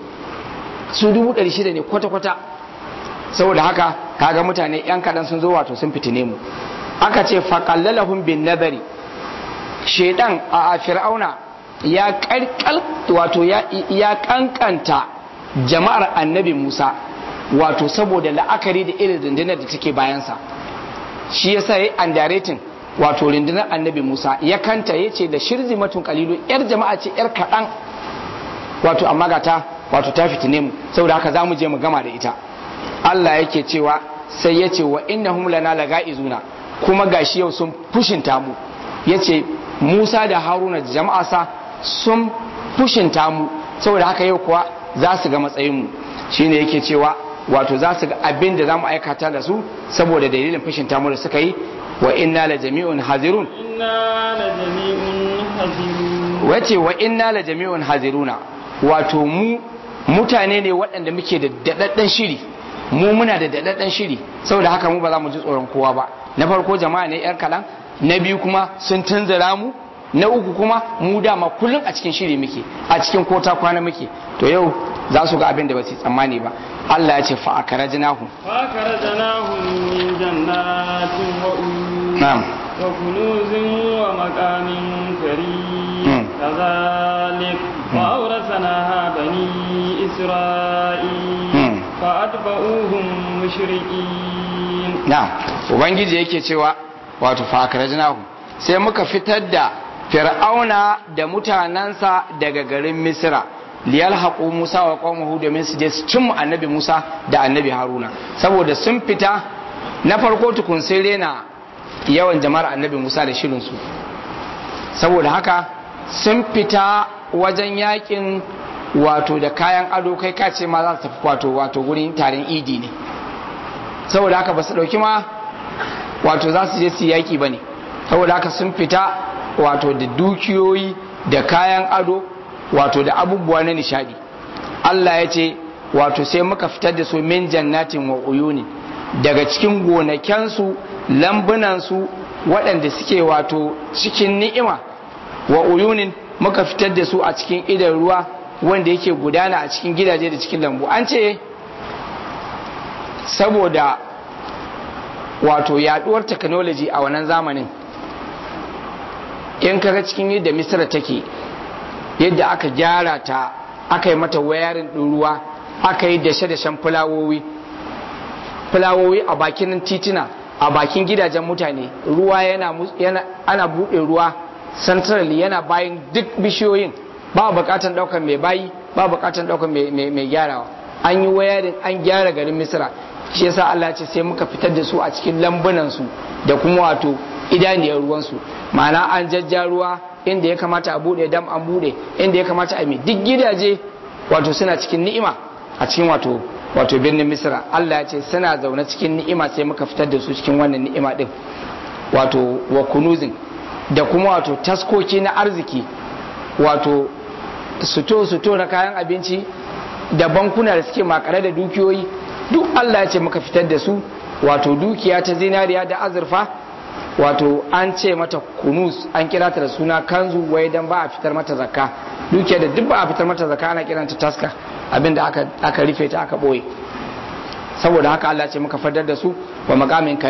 su dubu ɗari shida ne kwata kwata saboda haka kaga mutane yan kadan sun zo wato sun fitine mu aka ce faqallalahum bin nadari shedan a fir'auna ya kalkal wato ya ya kankanta jama'ar annabi Musa wato saboda la'akari da irin rundunar da take bayansa shi yasa yayi underrating wato rundunar annabi Musa ya kanta yace da shirzimatun qalilu yar jama'a ce yar kadan wato amma ga ta wato ta fitine mu saboda haka zamu je mu gama da ita Allah yake cewa sai yace wa innahum lana laga'izuna kuma gashi yau sun fushinta mu yace Musa da Haruna da jama'a sa sun fushinta mu saboda haka yau kuwa za su ga matsayin mu shine yake cewa wato za su ga abin da zamu aikata da su saboda dalilin fushinta mu da suka yi wa inna la jami'un hazirun inna la jami'un hazirun wace wa inna la jami'un haziruna wato mu mutane ne waɗanda muke da dadaddan shiri mu muna da dadaddan shiri saboda haka mu ba za mu ji tsoron kowa ba na farko jama'a ne yar kalan na biyu kuma sun tunzura mu na uku kuma mu dama kullum a cikin shiri muke a cikin kota kwana muke to yau za su ga abin da ba su tsammani ba Allah ya ce fa akarajnahu fa akarajnahu min jannatin wa uyun na'am wa kunuzin wa maqamin karim kadhalik fa awrasnaha bani isra'il fa atba'uhum mushrikin na'am ubangiji yake cewa wato fa akarajnahu sai muka fitar da fir'auna da mutanansa daga garin misra liyal haƙo musa wa ƙwamahu domin su je su cin annabi musa da annabi haruna saboda sun fita na farko tukun sai rena yawan jama'ar annabi musa da shirinsu saboda haka sun fita wajen yakin wato da kayan ado kai kace ma za su tafi wato wato gurin taron idi ne saboda haka ba su ɗauki ma wato za su je su yaki ba ne saboda haka sun fita wato da dukiyoyi da kayan ado wato da abubuwa na nishadi Allah ya ce wato sai muka fitar da su min jannatin wa uyuni daga cikin gonakensu lambunansu waɗanda suke wato cikin ni'ima wa uyunin muka fitar da su a cikin idan ruwa wanda yake gudana a cikin gidaje da cikin lambu an ce saboda wato yaduwar technology a wannan zamanin in kaga cikin yadda misira take yadda aka gyara ta aka yi mata wayarin ɗin ruwa aka yi dashe-dashen fulawowi fulawowi a bakin titina a bakin gidajen mutane ruwa yana, yana ana buɗe ruwa centrally yana bayan duk bishiyoyin ba bukatan ɗaukar mai bayi ba bukatan ɗaukar mai gyarawa an yi wayarin an gyara garin misira shi yasa Allah ce sai muka fitar da su a cikin lambunansu da kuma wato idaniyar ruwansu ma'ana an jajja ruwa inda ya kamata a bude dam an bude inda ya kamata a mai duk gidaje wato suna cikin ni'ima a cikin wato wato birnin misra Allah ya ce suna zaune cikin ni'ima sai muka fitar da su cikin wannan ni'ima din wato wa kunuzin da kuma wato taskoki na arziki wato suto suto na kayan abinci da bankuna da suke makare da dukiyoyi duk Allah ya ce muka fitar da su wato dukiya ta zinariya da azurfa wato an ce mata kunus an kira ta da suna kanzu wai dan ba a fitar mata zakka dukiya da duk ba a fitar mata zakka ana kiranta taska abinda aka aka rufe ta aka boye saboda haka Allah ce muka fadar da su wa maqamin karim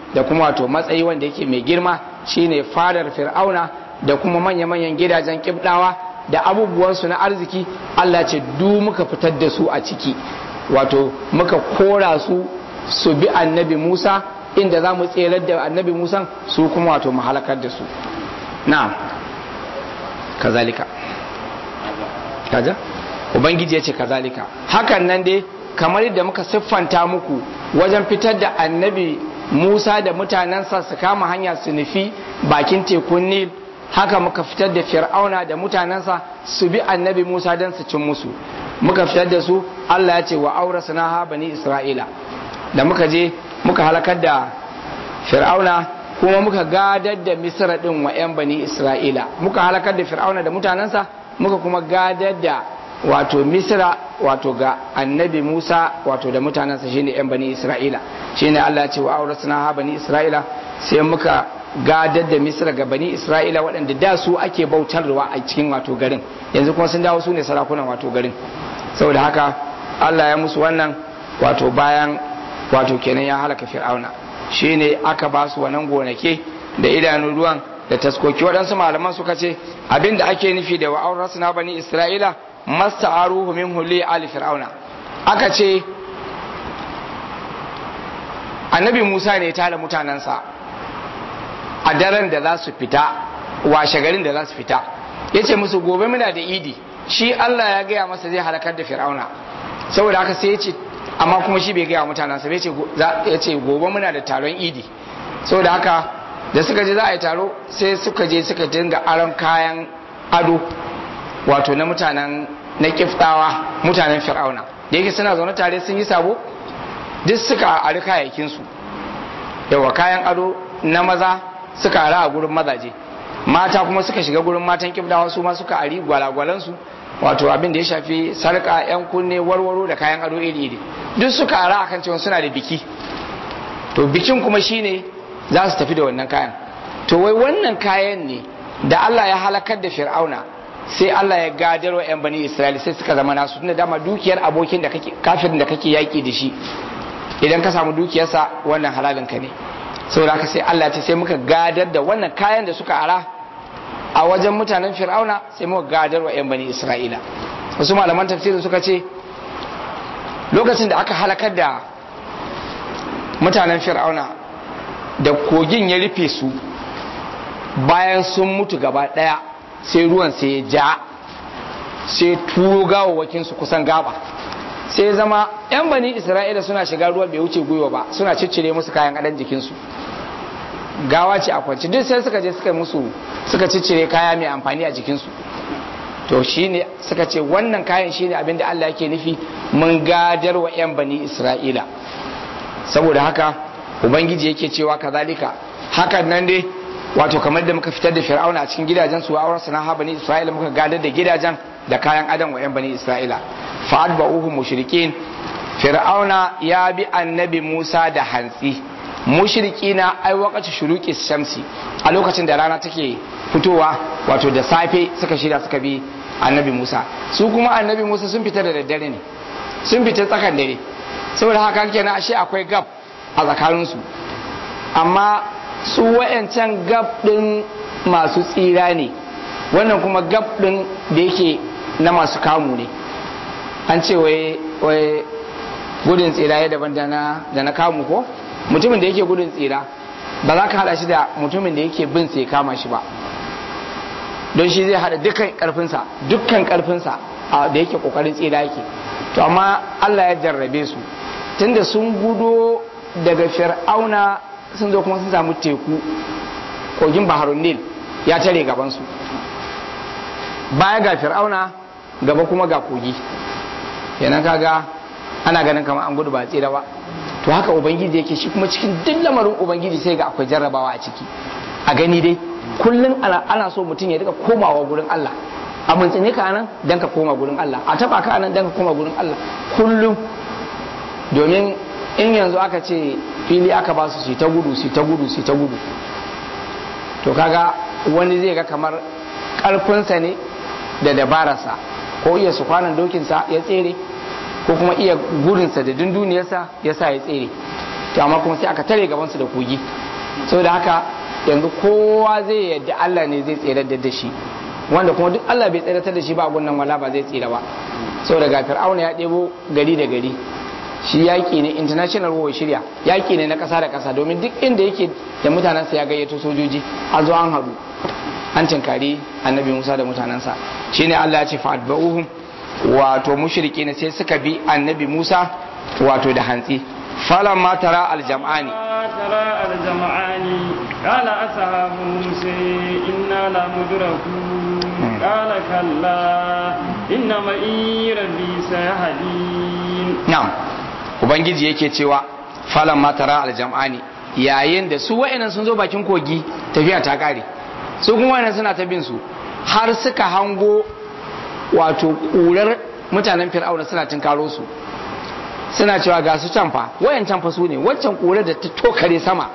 da kuma wato matsayi wanda yake mai girma shine fadar fir'auna da kuma manya-manyan gidajen kibdawa da abubuwansu na arziki Allah ce du muka fitar da su a ciki wato muka kora su su bi annabi Musa inda za mu tserar da annabi Musa su kuma wato mu halakar da su na'am kazalika kaza ubangiji ya ce kazalika hakan nan dai kamar yadda muka siffanta muku wajen fitar da annabi Musa da mutanensa su kama hanya su nufi bakin tekun Nil haka muka fitar da Fir'auna da mutanensa su bi annabi Musa don su cin musu muka fitar da su Allah ya ce wa aurasna ha bani Isra'ila da muka je muka halakar da Fir'auna kuma muka gadar da Misra din wa 'yan bani Isra'ila muka halakar da Fir'auna da mutanensa muka kuma gadar da wato Misra wato ga annabi Musa wato da mutanensa shine 'yan bani Isra'ila shine Allah ya ce wa aurasna ha bani Isra'ila sai muka gadar da Misra ga bani Isra'ila waɗanda da su ake bautarwa a cikin wato garin yanzu kuma sun dawo su ne sarakunan wato garin saboda haka Allah ya musu wannan wato bayan wato kenan ya halaka Fir'auna shine aka ba su wannan gonake da idanun ruwan da taskoki waɗansu malaman suka ce abinda ake nufi da wa aurasna bani Isra'ila masta'aruhu min huli ali Fir'auna aka ce annabi Musa ne ya tara mutanensa a daren da za su fita washe garin da za su fita ya ce musu gobe muna da idi shi Allah ya gaya masa zai halakar da Fir'auna saboda haka sai ya ce amma kuma shi bai gaya mutanensa ya ce gobe muna da taron idi saboda haka da suka je za a yi taro sai suka je suka dinga aron kayan ado wato na mutanen na kiftawa mutanen Fir'auna da yake suna zaune tare sun yi sabo duk suka ari kayayyakinsu yawa kayan ado na maza suka ara a gurin mazaje mata kuma suka shiga gurin matan kibdawa su ma suka ari gwalagwalansu wato abin da ya shafi sarka yan kunne warwaro da kayan ado iri iri duk suka ara akan cewa suna da biki to bikin kuma shine za su tafi da wannan kayan to wai wannan kayan ne da Allah ya halakar da Fir'auna sai Allah ya gadar wa yan bani Isra'ila sai suka zama nasu tunda dama dukiyar abokin da kake kafirin da kake yaki da shi idan ka samu dukiyarsa wannan halalin ka ne saboda haka sai Allah ce sai muka gadar da wannan kayan da suka ara a wajen mutanen Fir'auna sai muka gadar wa 'yan bani Isra'ila wasu malaman tafsirin suka ce lokacin da aka halakar da mutanen Fir'auna da kogin ya rufe su bayan sun mutu gaba daya sai ruwan sai ya ja sai turo gawawwakin su kusan gaba sai zama 'yan bani Isra'ila suna shiga ruwa bai wuce gwiwa ba suna ciccire musu kayan adan jikinsu gawa ce a kwanci duk sai suka je suka musu suka ciccire kaya mai amfani a jikinsu to shine suka ce wannan kayan shine abin da Allah yake nufi mun gadar wa 'yan bani Isra'ila saboda haka ubangiji yake cewa kazalika hakan nan dai wato kamar da muka fitar da Fir'auna a cikin gidajen su wa sana ha bani Isra'ila muka gadar da gidajen da kayan adam wa 'yan bani Isra'ila fa'ad ba'uhu mushrikin Fir'auna ya bi annabi Musa da hantsi mushrikina ai waqati shuruqi shamsi a lokacin da rana take fitowa wato da safe suka shirya suka bi annabi Musa su kuma annabi Musa sun fita da daddare ne sun fita tsakan dare saboda haka kenan ashe akwai gab a tsakaninsu amma su wayancan gab din masu tsira ne wannan kuma gab din da yake na masu kamu ne an ce wai wai gudun tsira ya daban da na da na kamu ko mutumin da yake gudun tsira ba za ka hada shi da mutumin da yake bin sai kama shi ba don shi zai hada dukkan karfinsa dukkan karfinsa da yake kokarin tsira yake to amma Allah ya jarrabe su tunda sun gudo daga Fir'auna sun zo kuma sun samu teku kogin Baharun Nil ya tare gaban su baya ga Fir'auna gaba kuma ga kogi kenan kaga ana ganin kamar an gudu ba tsira ba to haka ubangiji yake shi kuma cikin duk lamarin ubangiji sai ga akwai jarrabawa a ciki a gani dai kullum ana, ana so mutum ya rika komawa gurin Allah a mintsine ka nan dan ka koma gurin Allah a taba ka nan dan ka koma gurin Allah kullum domin in yanzu aka ce fili aka ba su su ta gudu su ta gudu su ta gudu to kaga wani zai ga kamar karfinsa ne da dabararsa ko iya su kwanan dokinsa ya tsere ko kuma iya gudunsa da dunduniyarsa ya sa ya tsere to amma kuma sai aka tare gaban su da kogi saboda haka yanzu kowa zai yadda Allah ne zai tsere da shi wanda kuma duk Allah bai tseratar da shi ba a gunnan wala ba zai tsira ba saboda ga Fir'auna ya ɗebo gari da gari shi yaƙi ne international war shirya yaƙi ne na ƙasa da ƙasa domin duk inda yake da mutanensa ya gayyato sojoji a zo an haɗu an tinkari annabi Musa da mutanensa shine Allah ya ce fa'adba'uhum wato mushriki ne sai suka bi annabi Musa wato da hantsi falamma tara aljam'ani tara aljam'ani qala ashabu musa inna la mudrakun qala kalla inna ma'i rabbi sayahdin na'am ubangiji yake cewa falamma tara aljam'ani yayin da su wa'annan sun zo bakin kogi tafiya ta kare su kuma wa'annan suna ta bin su har suka hango wato ƙurar mutanen fir'auna suna tunkaro su suna cewa ga su can fa wayan can fa su ne waccan ƙurar da ta tokare sama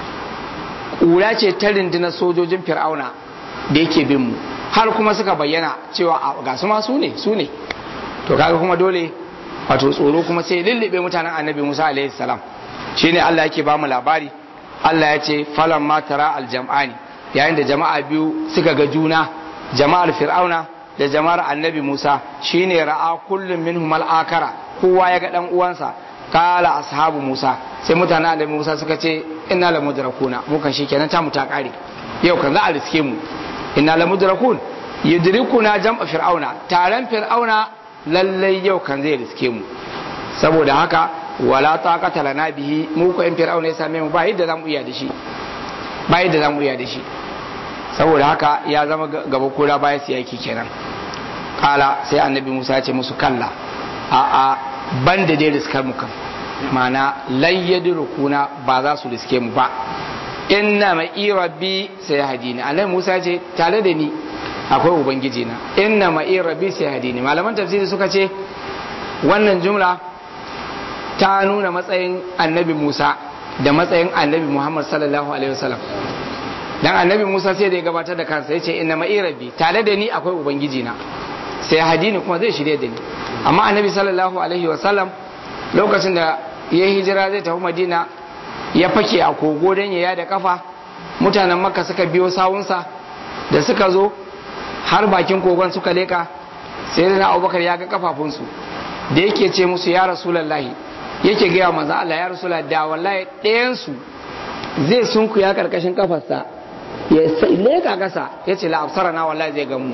ƙura ce ta rundunar sojojin fir'auna da yake bin mu har kuma suka bayyana cewa ga su ma su ne su ne to kaga kuma dole wato tsoro kuma sai lullube mutanen annabi Musa alaihi salam shine Allah yake ba mu labari Allah ya ce falamma tara aljam'ani yayin da jama'a biyu suka ga juna jama'ar fir'auna da jama'ar annabi Musa shine ra'a kullum minhum al-akara kowa ya ga dan uwansa kala ashabu Musa sai mutanen annabi Musa suka ce inna la mudrakuna mu kan shikenan ta mu ta kare yau kan za a riske mu inna la mudrakun yudrikuna jam'a fir'auna taron fir'auna lallai yau kan zai riske mu saboda haka wala taqata lana bihi mu ko in fir'auna ya same mu ba yadda zamu iya da shi ba yadda zamu iya da shi saboda haka ya zama gaba kura baya su yaki kenan kala sai annabi Musa ya ce musu kalla a a ban da dai riskar mu kan mana layyadrukuna ba za su riske mu ba inna ma rabbi sai hadini annabi Musa ya ce tare da ni akwai ubangiji na inna ma rabbi sai hadini malaman tafsiri suka ce wannan jumla ta nuna matsayin annabi Musa da matsayin annabi Muhammad sallallahu alaihi wasallam dan annabi Musa sai da ya gabatar da kansa ya ce inna ma'i rabbi tare da ni akwai ubangiji na sai hadini kuma zai shirye da ni amma annabi sallallahu alaihi wasallam lokacin da ya hijira zai tafi Madina ya fake a kogo dan ya da kafa mutanen Makka suka biyo sawunsa da suka zo har bakin kogon suka leka sai da Abubakar ya ga kafafunsu da yake ce musu ya rasulullahi yake gaya manzo Allah ya rasula da wallahi ɗayan su zai sunkuya karkashin kafarsa ya leka kasa ya ce la absara na wallahi zai gamu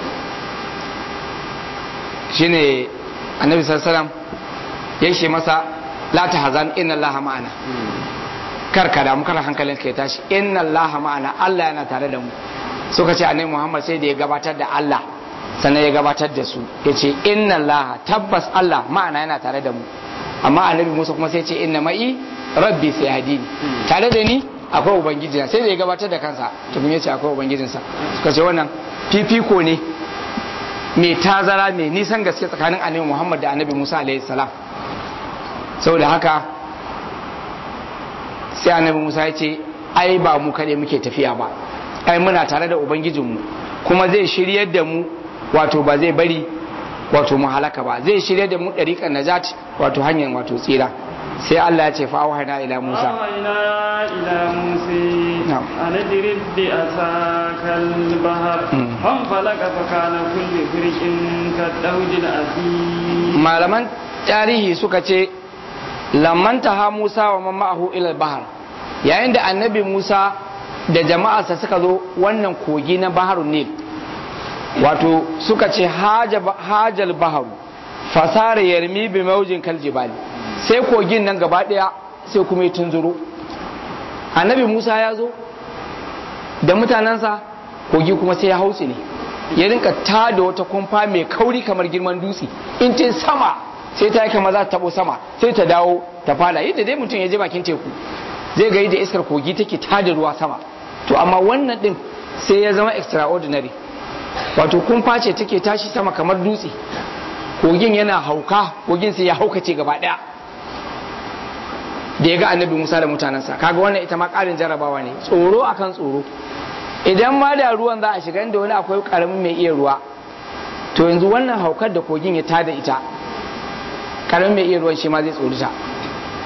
shine annabi sallallahu alaihi wasallam yake masa la tahzan inna allaha ma'ana karkada mu kar hankalin ka ya tashi inna allaha ma'ana Allah yana tare da mu suka ce annabi Muhammad sai da ya gabatar da Allah sannan ya gabatar da su yace inna allaha tabbas Allah ma'ana yana tare da mu amma annabi Musa kuma sai ce inna ma'i rabbi sai hadini tare da ni akwai ubangiji sai da ya gabatar da kansa to kuma yace akwai ubangijinsa suka ce wannan fifiko ne mai tazara mai nisan gaske tsakanin annabi Muhammad da annabi Musa alaihi salam saboda haka sai annabi Musa ya ce ai ba mu kaɗai muke tafiya ba ai muna tare da ubangijinmu kuma zai shiryar da mu wato ba zai bari wato mu halaka ba zai shirya da mu ɗariƙar najat wato hanyar wato tsira sai Allah ya ce fa auhayna ila Musa auhayna ila Musa an idrib bi asakal bahar hum falaka fa kana kullu firqin kadawjil asim malaman tarihi suka ce lamman taha Musa wa man ma'ahu ila bahar yayin da annabi Musa da jama'arsa suka zo wannan kogi na baharun Nil wato suka ce hajal baharu fasara yarmi bi maujin kaljibali sai kogin nan gaba daya sai kuma ya tunzuro annabi Musa ya zo da mutanensa kogi kuma sai ya hautsi ne ya rinka ta da wata kumfa mai kauri kamar girman dutse in ce sama sai ta yi kama za ta tabo sama sai ta dawo ta fada yadda dai mutum ya je bakin teku zai ga yadda iskar kogi take ta da ruwa sama to amma wannan din sai ya zama extraordinary wato kumfa ce take tashi sama kamar dutse kogin yana hauka kogin sai ya haukace gaba daya da ya ga annabi Musa da mutanensa kaga wannan ita ma karin jarabawa ne tsoro akan tsoro idan ma da ruwan za a shiga inda wani akwai karamin mai iya ruwa to yanzu wannan haukar da kogin ya tada ita karamin mai iya ruwan shi ma zai tsorita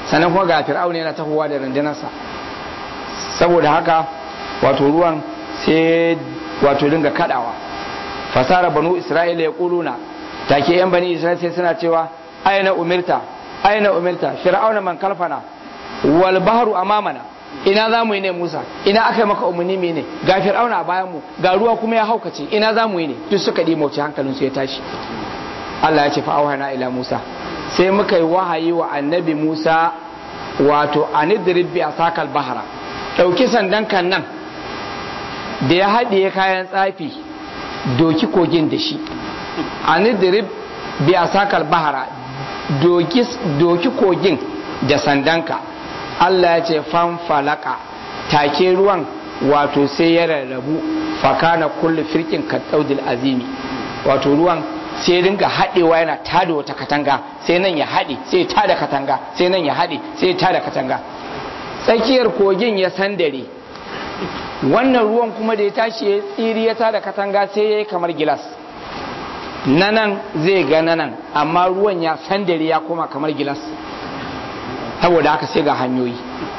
sannan kuma ga fir'auna yana tahowa da rundunarsa saboda haka wato ruwan sai wato dinga kadawa fasara banu isra'ila ya kuluna take yan bani isra'ila sai suna cewa aina umirta aina umirta fir'auna man kalfana wal bahru amamana ina za mu yi ne Musa ina aka yi maka umarni mene ga fir'auna a bayan mu ga ruwa kuma ya haukace ina za mu yi ne duk suka di mauci hankalin su ya tashi Allah ya ce fa auhana ila Musa sai muka yi wahayi wa annabi Musa wato anidrib bi asakal bahra dauki sandan kan nan da ya haɗiye kayan tsafi doki kogin da shi anidrib bi asakal bahra doki doki kogin da sandanka Allah ya ce fan falaka take ruwan wato sai ya rarrabu fakana kullu firkin kaddaudil azimi wato ruwan sai dinga haɗewa yana tada wata katanga sai nan ya haɗe sai tada katanga sai nan ya haɗe sai tada katanga tsakiyar kogin ya sandare wannan ruwan kuma da ya tashi ya tsiri ya tada katanga sai ya yi kamar gilas nanan zai ga nanan amma ruwan ya sandare ya koma kamar gilas saboda haka sai ga hanyoyi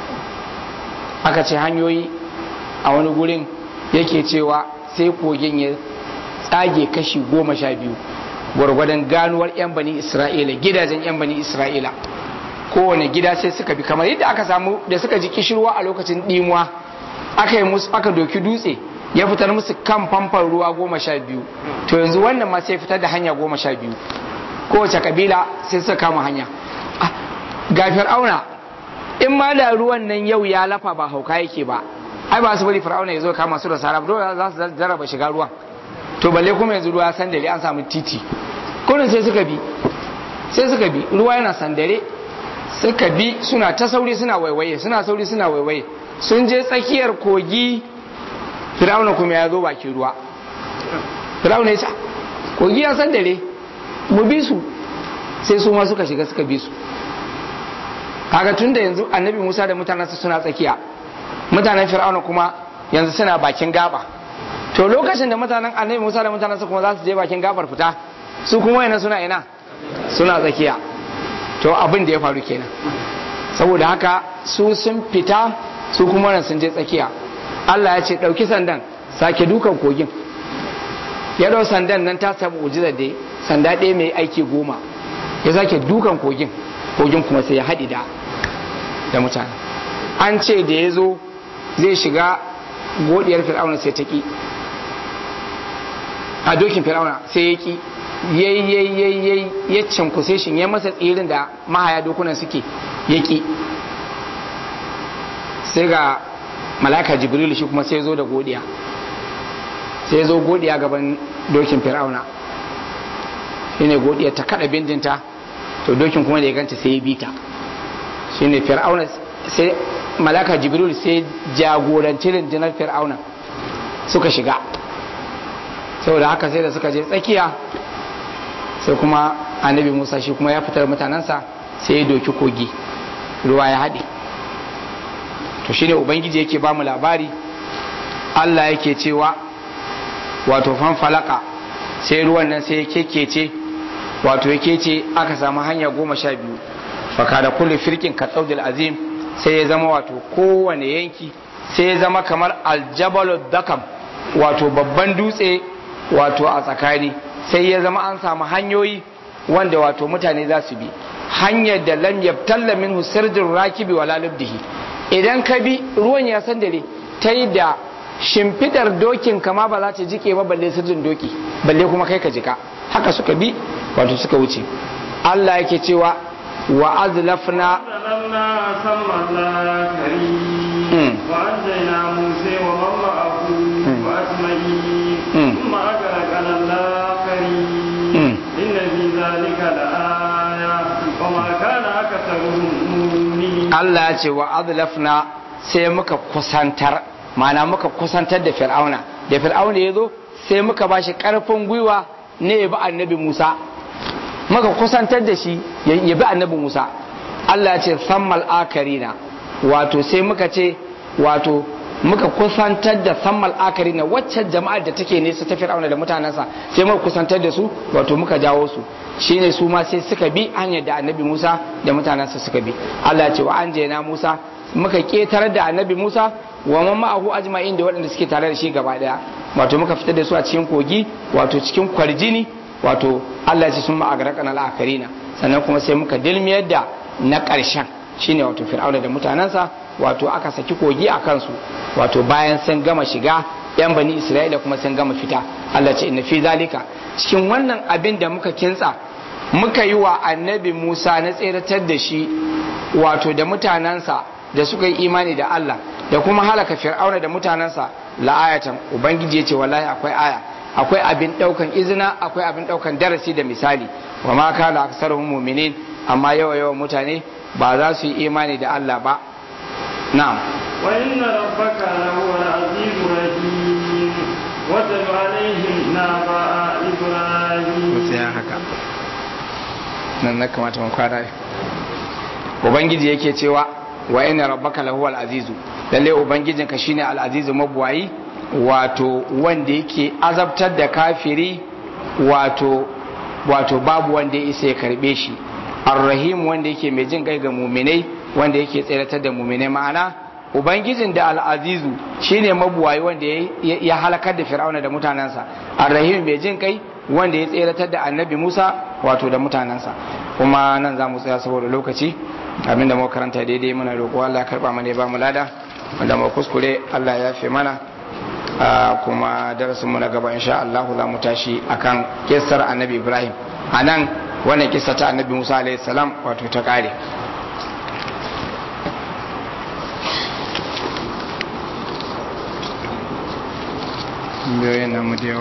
aka ce hanyoyi a wani gurin yake cewa sai kogin ya tsage kashi goma sha biyu gwargwadon ganuwar 'yan bani isra'ila gidajen 'yan bani isra'ila kowane gida sai suka bi kamar yadda aka samu da suka ji kishirwa a lokacin dimuwa aka yi musu aka doki dutse ya fitar musu kan famfan ruwa goma sha biyu to yanzu wannan ma sai fitar da hanya goma sha biyu kowace kabila sai suka kama hanya ga fir'auna in ma da ruwan nan yau ya lafa ba hauka yake ba ai ba su bari fir'auna ya zo kama su da sarab dole za su jarraba shiga ruwan to balle kuma yanzu ruwa sandare an samu titi kurin sai suka bi sai suka bi ruwa yana sandare suka bi suna ta sauri suna waiwaye suna sauri suna waiwaye sun je tsakiyar kogi fir'auna kuma ya zo bakin ruwa fir'auna ya ce kogi ya sandare mu bi su sai su ma suka shiga suka bi su kaga tunda yanzu annabi Musa da mutanensa suna tsakiya mutanen fir'auna kuma yanzu suna bakin gaba to lokacin da mutanen annabi Musa da mutanensa kuma za su je bakin gabar fita su kuma yana suna ina suna tsakiya to abin da ya faru kenan saboda haka su sun fita su kuma nan sun je tsakiya Allah ya ce dauki sandan sake dukan kogin ya dau sandan nan ta samu mu'jiza da sanda ɗaya mai aiki goma ya sake dukan kogin kogin kuma sai ya haɗi da da mutane an ce da ya zo zai shiga godiyar fir'auna sai ta ki a dokin fir'auna sai ya ki yayi yayi yayi ya cankuse shi ya masa tsirin da mahaya dokunan suke ya ki sai ga malaka jibril shi kuma sai ya zo da godiya sai ya zo godiya gaban dokin fir'auna shine godiya ta kada bindinta to dokin kuma da ya ganta sai ya bita shine fir'auna sai malaka jibril sai jagoranci rundunar fir'auna suka shiga saboda haka sai da suka je tsakiya sai kuma annabi musa shi kuma ya fitar mutanensa sai ya doki kogi ruwa ya haɗe to shine ubangiji yake ba mu labari Allah yake cewa wato fanfalaka sai ruwan nan sai ya kekece wato ya kece aka samu hanya goma sha biyu faka da kulle firkin katsaudil azim sai ya zama wato kowane yanki sai ya zama kamar aljabalu dakam wato babban dutse wato a tsakani sai ya zama an samu hanyoyi wanda wato mutane za su bi hanyar da lam yabtalla minhu sirjin rakibi wala lubdihi idan ka bi ruwan ya san dare ta yi da shimfidar dokin kama ba za ta jike ba balle sirjin doki balle kuma kai ka jika haka suka bi wato suka wuce Allah yake cewa wa azlafna wa anjayna musa wa man ma'ahu wa asma'in thumma aghraqna al-akharin inna fi dhalika la'aya wa ma kana aktharuhum mu'minin Allah ya ce wa azlafna sai muka kusantar ma'ana muka kusantar da fir'auna da fir'auna ya zo sai muka bashi karfin gwiwa ne ya bi annabi Musa muka kusantar da shi ya bi annabi Musa Allah ya ce sammal akarina wato sai muka ce wato muka kusantar da sammal akari na waccan jama'ar da take nesa ta fir'auna da mutanensa sai muka kusantar da su wato muka jawo su shine su ma sai suka bi hanyar da annabi Musa da mutanensa suka bi Allah ce wa anjayna Musa muka ketarar da annabi Musa wa man ma'ahu ajma'in da waɗanda suke tare da shi gaba daya wato muka fitar da su a cikin kogi wato cikin kwarjini wato Allah ya ce sun ma'agaraqana al-akarina sannan kuma sai muka dilmiyar da na ƙarshen shine wato fir'auna da mutanensa wato aka saki kogi a kansu wato bayan sun gama shiga yan bani isra'ila kuma sun gama fita Allah ce inna fi zalika cikin wannan abin da muka kintsa muka yi wa annabi Musa na tseratar da shi wato da mutanensa da suka yi imani da Allah da kuma halaka fir'auna da mutanensa la'ayatan ubangiji ya ce wallahi akwai aya akwai abin daukan izina akwai abin daukan darasi da misali wa ma kana aksaruhum mu'minin amma yawa yawa mutane ba za su yi imani da Allah ba na'am wa inna rabbaka lahuwal azizur rahim wa tul alaihim naba ibrahim sai haka nan na kamata mun kwara ubangiji yake cewa wa inna rabbaka lahuwal azizu lalle ubangijinka shine al azizu mabwayi wato wanda yake azabtar da kafiri wato wato babu wanda ya isa ya karbe shi arrahim wanda yake mai jin kai ga muminai wanda yake tseratar da muminai ma'ana ubangijin da al'azizu shine mabuwayi wanda ya halakar da fir'auna da mutanensa arrahim mai jin kai wanda ya tseratar da annabi musa wato da mutanensa kuma nan za mu tsaya saboda lokaci abinda mu karanta daidai muna roƙo Allah ya karba mana ya ba mu lada wanda mu kuskure Allah ya fi mana kuma darasin mu na gaba insha Allah za mu tashi akan kissar annabi Ibrahim anan wannan kissa ta annabi Musa alaihi salam wato ta kare biyoyin namu da